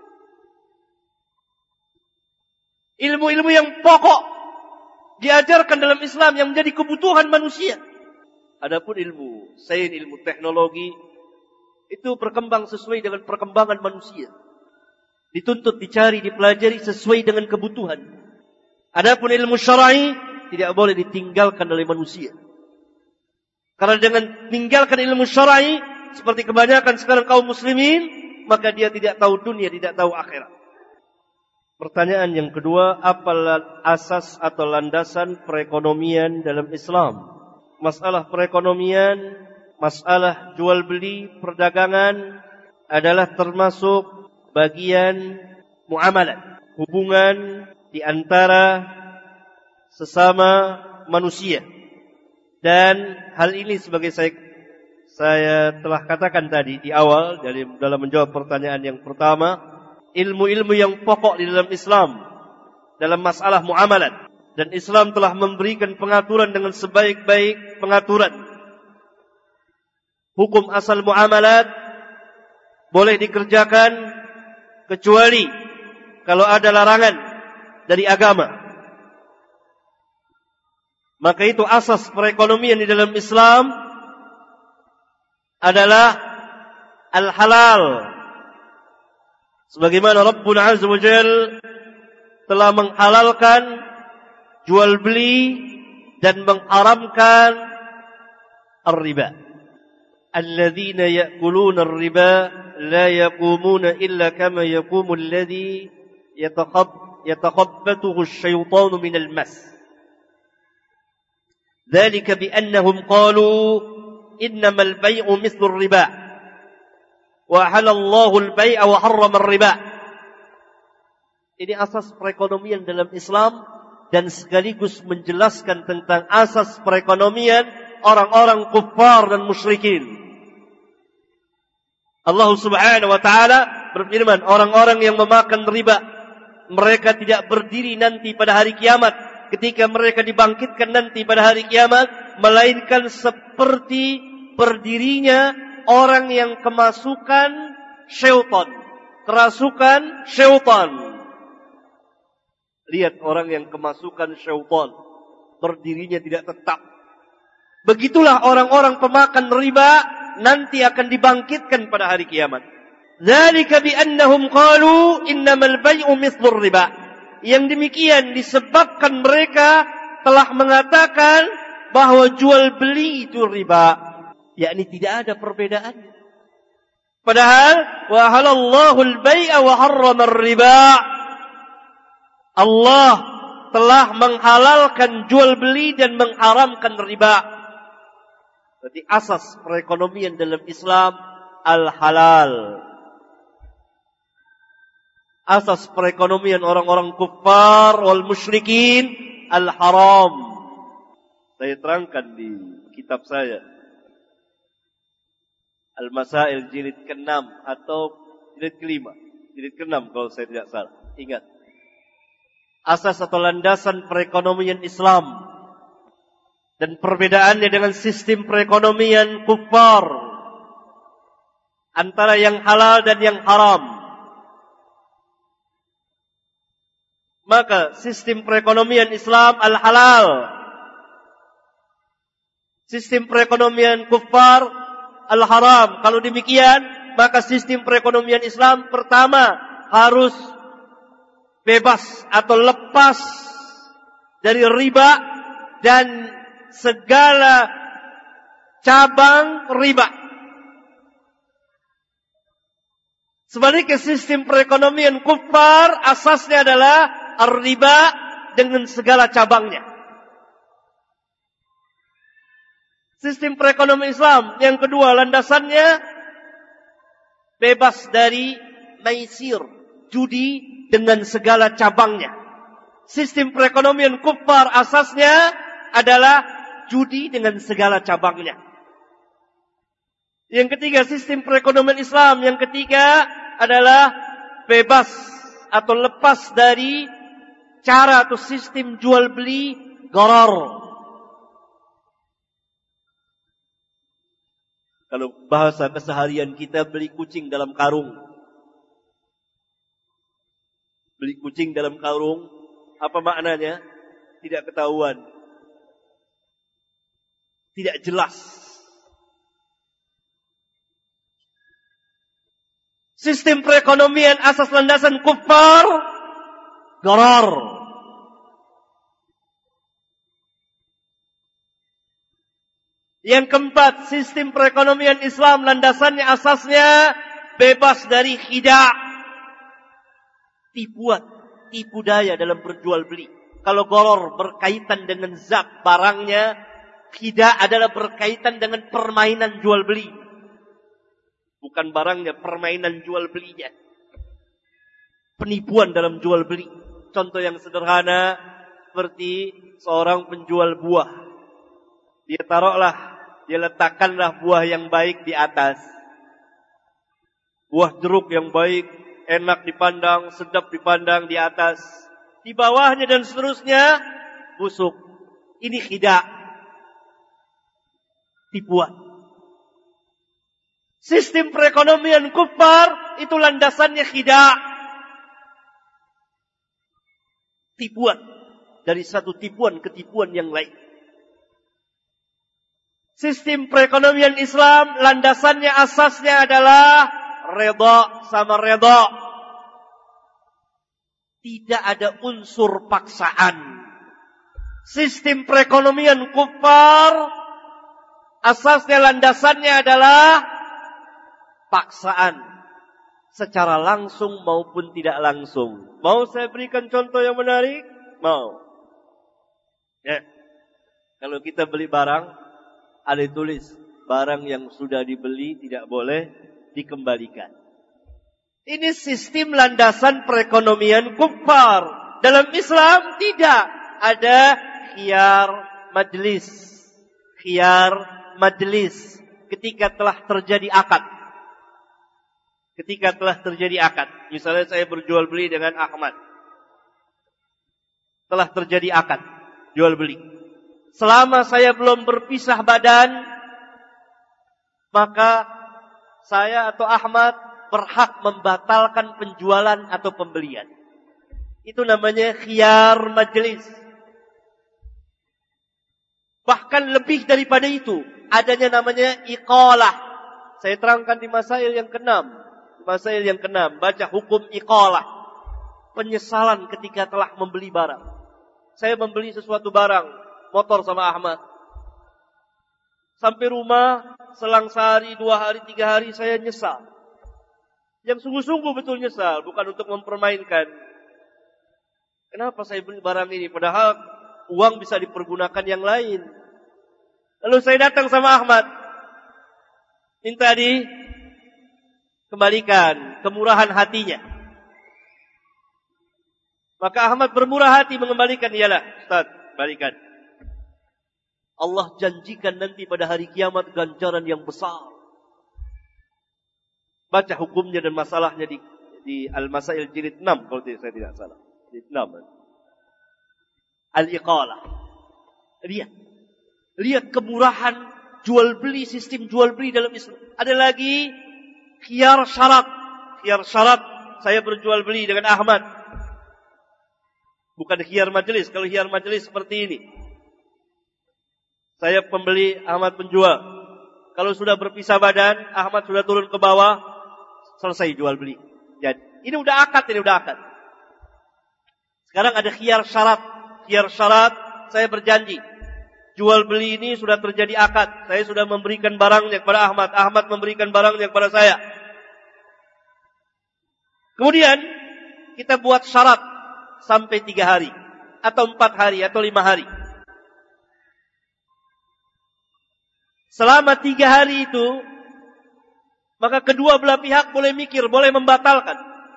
[SPEAKER 1] Ilmu-ilmu yang pokok diajarkan dalam Islam yang menjadi kebutuhan manusia. Adapun ilmu sains, ilmu teknologi itu berkembang sesuai dengan perkembangan manusia. Dituntut, dicari, dipelajari sesuai dengan kebutuhan. Adapun ilmu syar'i tidak boleh ditinggalkan oleh manusia. Karena dengan meninggalkan ilmu syar'i seperti kebanyakan sekarang kaum muslimin, maka dia tidak tahu dunia, tidak tahu akhirat. Pertanyaan yang kedua, apa asas atau landasan perekonomian dalam Islam? Masalah perekonomian, masalah jual beli, perdagangan adalah termasuk bagian muamalah, hubungan di antara sesama manusia. Dan hal ini sebagai saya saya telah katakan tadi di awal dalam menjawab pertanyaan yang pertama, ilmu-ilmu yang pokok di dalam Islam dalam masalah muamalat, dan Islam telah memberikan pengaturan dengan sebaik-baik pengaturan. Hukum asal muamalat boleh dikerjakan kecuali kalau ada larangan dari agama. Maka itu asas perekonomian di dalam Islam adalah al-halal. Sebagaimana Rabbuna Azza wa Jal telah menghalalkan jual beli dan mengharamkan ar-riba. Alladzina ya'kuluna ar-riba la yaqumuna illa kama yaqumu alladhi yatakhabbathu asy-syaitanu minal mas. Dzalika bi annahum qalu innamal bay'u mithlu ar-riba wa halallahu al-bai'a wa harrama ar-riba. Ini asas perekonomian dalam Islam dan sekaligus menjelaskan tentang asas perekonomian orang-orang kufar dan musyrikin. Allah Subhanahu wa taala berfirman, orang-orang yang memakan riba, mereka tidak berdiri nanti pada hari kiamat, ketika mereka dibangkitkan nanti pada hari kiamat, melainkan seperti berdirinya orang yang kemasukan syaitan, kerasukan syaitan. Lihat orang yang kemasukan syaitan, berdirinya tidak tetap. Begitulah orang-orang pemakan riba nanti akan dibangkitkan pada hari kiamat. Dzalika bi annahum qalu innamal bai'u mithlur riba. Yang demikian disebabkan mereka telah mengatakan bahwa jual beli itu riba, yakni tidak ada perbedaan. Padahal wa halallahu al-bai'a wa harrama ar-riba. Allah telah menghalalkan jual beli dan mengharamkan riba. Berarti asas perekonomian dalam Islam al-halal. Asas perekonomian orang-orang kufar wal musyrikin al-haram. Saya terangkan di kitab saya Al-Masail jilid keenam atau jilid kelima, jilid keenam kalau saya tidak salah. Ingat, asas atau landasan perekonomian Islam dan perbedaannya dengan sistem perekonomian kufar, antara yang halal dan yang haram. Maka sistem perekonomian Islam al-halal, sistem perekonomian kufar al-haram. Kalau demikian, maka sistem perekonomian Islam pertama harus bebas atau lepas dari riba dan segala cabang riba. Sebaliknya sistem perekonomian kufar asasnya adalah ar-riba dengan segala cabangnya. Sistem perekonomian Islam yang kedua landasannya bebas dari maisir, judi dengan segala cabangnya. Sistem perekonomian kufar asasnya adalah judi dengan segala cabangnya. Yang ketiga, sistem perekonomian Islam yang ketiga adalah bebas atau lepas dari cara atau sistem jual beli gharar. Kalau bahasa keseharian kita, beli kucing dalam karung. Beli kucing dalam karung, apa maknanya? Tidak ketahuan. Tidak jelas. Sistem perekonomian asas landasan kufar, gharar. Yang keempat, sistem perekonomian Islam landasannya asasnya bebas dari khida', tipuan, tipu daya dalam berjual beli. Kalau gharar berkaitan dengan zat barangnya, khida' adalah berkaitan dengan permainan jual beli. Bukan barangnya, permainan jual belinya. Penipuan dalam jual beli. Contoh yang sederhana seperti seorang penjual buah. Dia taruhlah, dia letakkanlah buah yang baik di atas. Buah jeruk yang baik, enak dipandang, sedap dipandang di atas. Di bawahnya dan seterusnya busuk. Ini khida', tipuan. Sistem perekonomian kufar itu landasannya khida', tipuan. Dari satu tipuan ke tipuan yang lain. Sistem perekonomian Islam landasannya asasnya adalah redha sama redha. Tidak ada unsur paksaan. Sistem perekonomian kufar asasnya landasannya adalah paksaan. Secara langsung maupun tidak langsung. Mau saya berikan contoh yang menarik? Mau. Ya. Kalau kita beli barang, ada tulis barang yang sudah dibeli tidak boleh dikembalikan. Ini sistem landasan perekonomian kufar. Dalam Islam tidak ada khiyar majlis. Khiyar majlis ketika telah terjadi akad. Ketika telah terjadi akad. Misalnya saya berjual beli dengan Ahmad. Telah terjadi akad jual beli. Selama saya belum berpisah badan, maka saya atau Ahmad berhak membatalkan penjualan atau pembelian. Itu namanya khiyar majlis. Bahkan lebih daripada itu, adanya namanya iqalah. Saya terangkan di masail yang keenam. Masail yang keenam, baca hukum iqalah. Penyesalan ketika telah membeli barang. Saya membeli sesuatu barang, motor sama Ahmad. Sampai rumah, selang sehari, dua hari, tiga hari, saya nyesal. Yang sungguh-sungguh betul nyesal, bukan untuk mempermainkan. Kenapa saya beli barang ini? Padahal uang bisa dipergunakan yang lain. Lalu saya datang sama Ahmad. Minta dikembalikan kemurahan hatinya. Maka Ahmad bermurah hati mengembalikan. Iyalah, Ustaz, balikan. Allah janjikan nanti pada hari kiamat ganjaran yang besar. Baca hukumnya dan masalahnya di, di Al-Masail jilid enam kalau saya tidak salah. Jilid enam. Al-Iqalah. Lihat. Lihat kemurahan jual beli, sistem jual beli dalam Islam. Ada lagi khiyar syarat. Khiyar syarat saya berjual beli dengan Ahmad. Bukan khiyar majelis. Kalau khiyar majelis seperti ini. Saya pembeli, Ahmad penjual. Kalau sudah berpisah badan, Ahmad sudah turun ke bawah, selesai jual beli. Jadi, ini udah akad, ini udah akad. Sekarang ada khiyar syarat. Khiyar syarat, saya berjanji. Jual beli ini sudah terjadi akad. Saya sudah memberikan barangnya kepada Ahmad. Ahmad memberikan barangnya kepada saya. Kemudian, kita buat syarat sampai tiga hari. Atau empat hari, atau lima hari. Selama tiga hari itu, maka kedua belah pihak boleh mikir, boleh membatalkan.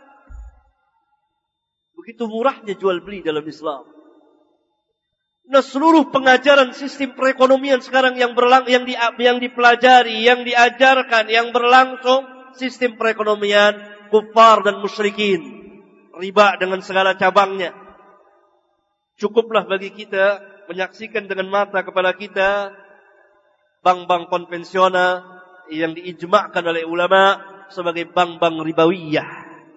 [SPEAKER 1] Begitu murahnya jual beli dalam Islam. Nah, seluruh pengajaran sistem perekonomian sekarang yang berlang, yang, di, yang dipelajari, yang diajarkan, yang berlangsung, sistem perekonomian kufar dan musyrikin. Riba dengan segala cabangnya. Cukuplah bagi kita menyaksikan dengan mata kepada kita bank-bank konvensional yang diijma'kan oleh ulama sebagai bank-bank ribawiyah.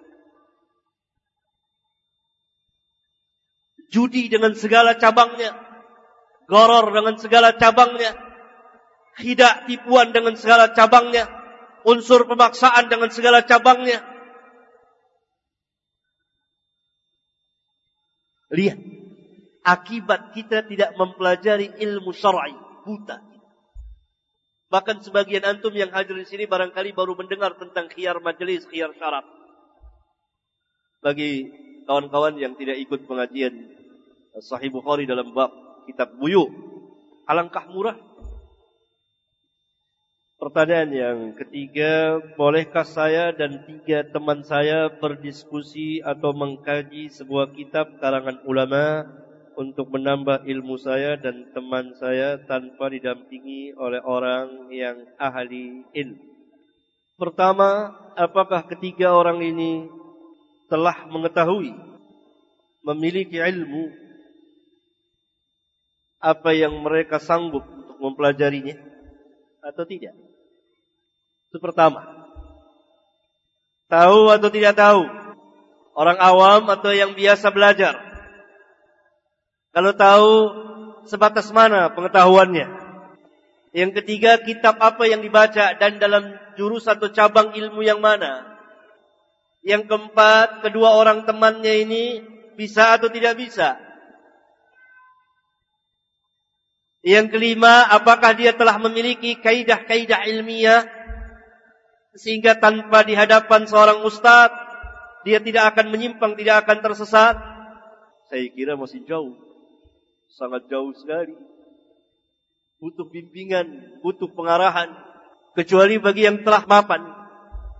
[SPEAKER 1] Judi dengan segala cabangnya, gharar dengan segala cabangnya, khidah tipuan dengan segala cabangnya, unsur pemaksaan dengan segala cabangnya. Lihat, akibat kita tidak mempelajari ilmu syar'i, buta. Bahkan sebagian antum yang hadir di sini barangkali baru mendengar tentang khiyar majelis, khiyar syarat. Bagi kawan-kawan yang tidak ikut pengajian Sahih Bukhari dalam bab kitab buyu, alangkah murah. Pertanyaan yang ketiga, bolehkah saya dan tiga teman saya berdiskusi atau mengkaji sebuah kitab karangan ulama untuk menambah ilmu saya dan teman saya tanpa didampingi oleh orang yang ahli ilmu? Pertama, apakah ketiga orang ini telah mengetahui, memiliki ilmu apa yang mereka sanggup untuk mempelajarinya atau tidak? Itu pertama. Tahu atau tidak tahu? Orang awam atau yang biasa belajar? Kalau tahu, sebatas mana pengetahuannya? Yang ketiga, kitab apa yang dibaca dan dalam jurus atau cabang ilmu yang mana? Yang keempat, kedua orang temannya ini bisa atau tidak bisa? Yang kelima, apakah dia telah memiliki kaidah-kaidah ilmiah sehingga tanpa di hadapan seorang ustaz dia tidak akan menyimpang, tidak akan tersesat? Saya kira masih jauh. Sangat jauh sekali. Butuh bimbingan, butuh pengarahan. Kecuali bagi yang telah mapan.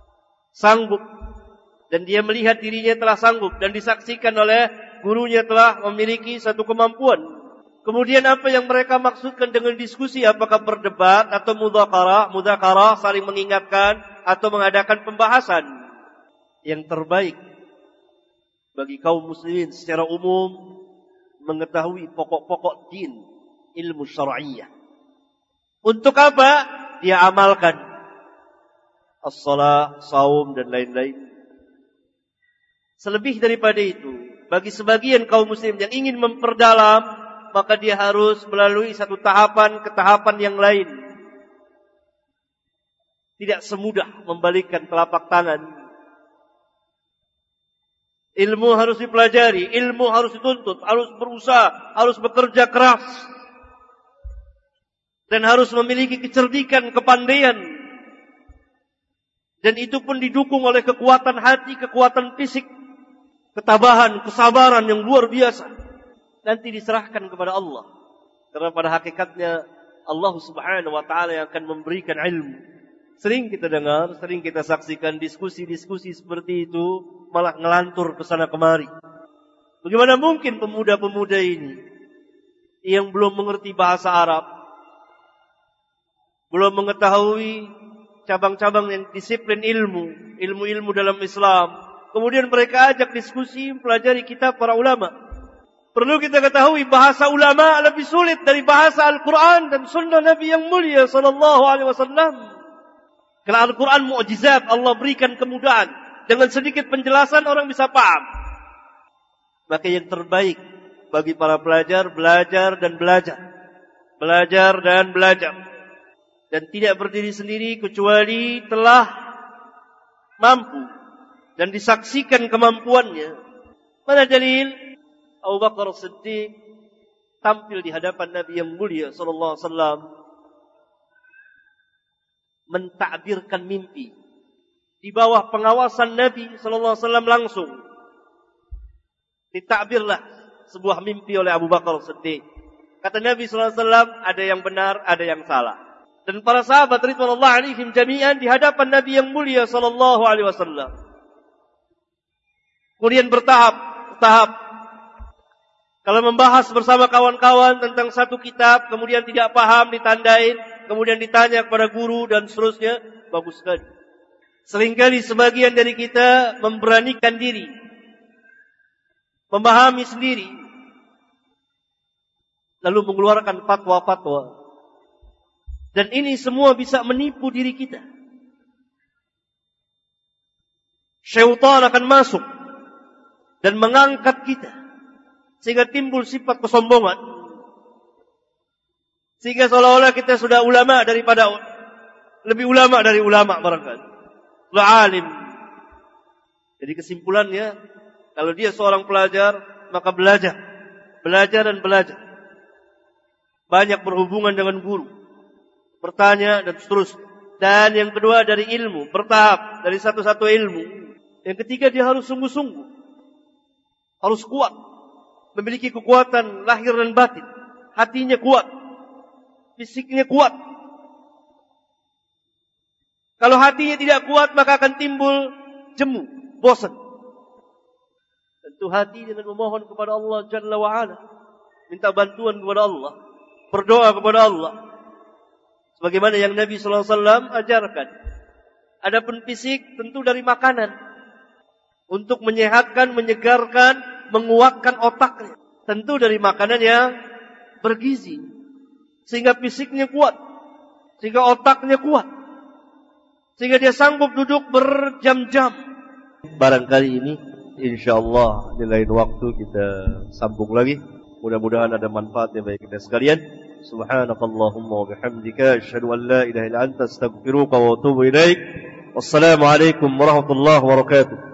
[SPEAKER 1] sanggup, dan dia melihat dirinya telah sanggup dan disaksikan oleh gurunya telah memiliki satu kemampuan. Kemudian apa yang mereka maksudkan dengan diskusi? Apakah berdebat atau mudzakarah? Mudzakarah saling mengingatkan atau mengadakan pembahasan. Yang terbaik bagi kaum muslimin secara umum mengetahui pokok-pokok din, ilmu syar'iyyah. Untuk apa? Dia amalkan as-salah, saum dan lain-lain. Selebih daripada itu, bagi sebagian kaum muslim yang ingin memperdalam, maka dia harus melalui satu tahapan ke tahapan yang lain. Tidak semudah membalikkan telapak tangan. Ilmu harus dipelajari, ilmu harus dituntut, harus berusaha, harus bekerja keras. Dan harus memiliki kecerdikan, kepandaian. Dan itu pun didukung oleh kekuatan hati, kekuatan fisik, ketabahan, kesabaran yang luar biasa. Nanti diserahkan kepada Allah. Karena pada hakikatnya Allah Subhanahu wa taala yang akan memberikan ilmu. Sering kita dengar, sering kita saksikan diskusi-diskusi seperti itu malah ngelantur ke sana kemari. Bagaimana mungkin pemuda-pemuda ini yang belum mengerti bahasa Arab, belum mengetahui cabang-cabang yang disiplin ilmu, ilmu-ilmu dalam Islam, kemudian mereka ajak diskusi mempelajari kitab para ulama. Perlu kita ketahui bahasa ulama lebih sulit dari bahasa Al-Quran dan sunnah Nabi yang mulia sallallahu alaihi wasallam. Karena Al-Quran mukjizat, Allah berikan kemudahan. Dengan sedikit penjelasan orang bisa paham. Maka yang terbaik bagi para pelajar, belajar dan belajar. Belajar dan belajar. Dan tidak berdiri sendiri kecuali telah mampu dan disaksikan kemampuannya. Mana dalil? Abu Bakar Siddiq tampil di hadapan Nabi yang mulia sallallahu alaihi wasallam mentakbirkan mimpi di bawah pengawasan Nabi sallallahu alaihi wasallam langsung. Ditakbirlah sebuah mimpi oleh Abu Bakar Siddiq. Kata Nabi sallallahu alaihi wasallam, ada yang benar, ada yang salah. Dan para sahabat ridwanullah alaihim jami'an di hadapan Nabi yang mulia sallallahu alaihi wasallam. Kemudian bertahap, bertahap. Kalau membahas bersama kawan-kawan tentang satu kitab, kemudian tidak paham, ditandain, kemudian ditanya kepada guru dan seterusnya, bagus sekali. Seringkali sebagian dari kita memberanikan diri, memahami sendiri, lalu mengeluarkan fatwa-fatwa. Dan ini semua bisa menipu diri kita. Syaitan akan masuk dan mengangkat kita, sehingga timbul sifat kesombongan. Sehingga seolah-olah kita sudah ulama daripada, lebih ulama dari ulama barangkali. Sudah alim. Jadi kesimpulannya, kalau dia seorang pelajar, maka belajar. Belajar dan belajar. Banyak berhubungan dengan guru. Bertanya dan seterusnya. Dan yang kedua dari ilmu. Bertahap dari satu-satu ilmu. Yang ketiga dia harus sungguh-sungguh. Harus kuat. Memiliki kekuatan lahir dan batin. Hatinya kuat. Fisiknya kuat. Kalau hatinya tidak kuat, maka akan timbul jemu, bosan. Tentu hati dengan memohon kepada Allah Jalla wa'ala. Minta bantuan kepada Allah. Berdoa kepada Allah. Sebagaimana yang Nabi sallallahu alaihi wasallam ajarkan. Adapun fisik tentu dari makanan. Untuk menyehatkan, menyegarkan, menguatkan otaknya. Tentu dari makanan yang bergizi. Sehingga fisiknya kuat. Sehingga otaknya kuat. Sehingga dia sanggup duduk berjam-jam. Barangkali ini insyaallah di lain waktu kita sambung lagi. Mudah-mudahan ada manfaatnya bagi kita sekalian. Subhanakallahumma wa bihamdika asyhadu an la ilaha illa anta astaghfiruka wa atubu ilaik. Wassalamualaikum warahmatullahi wabarakatuh.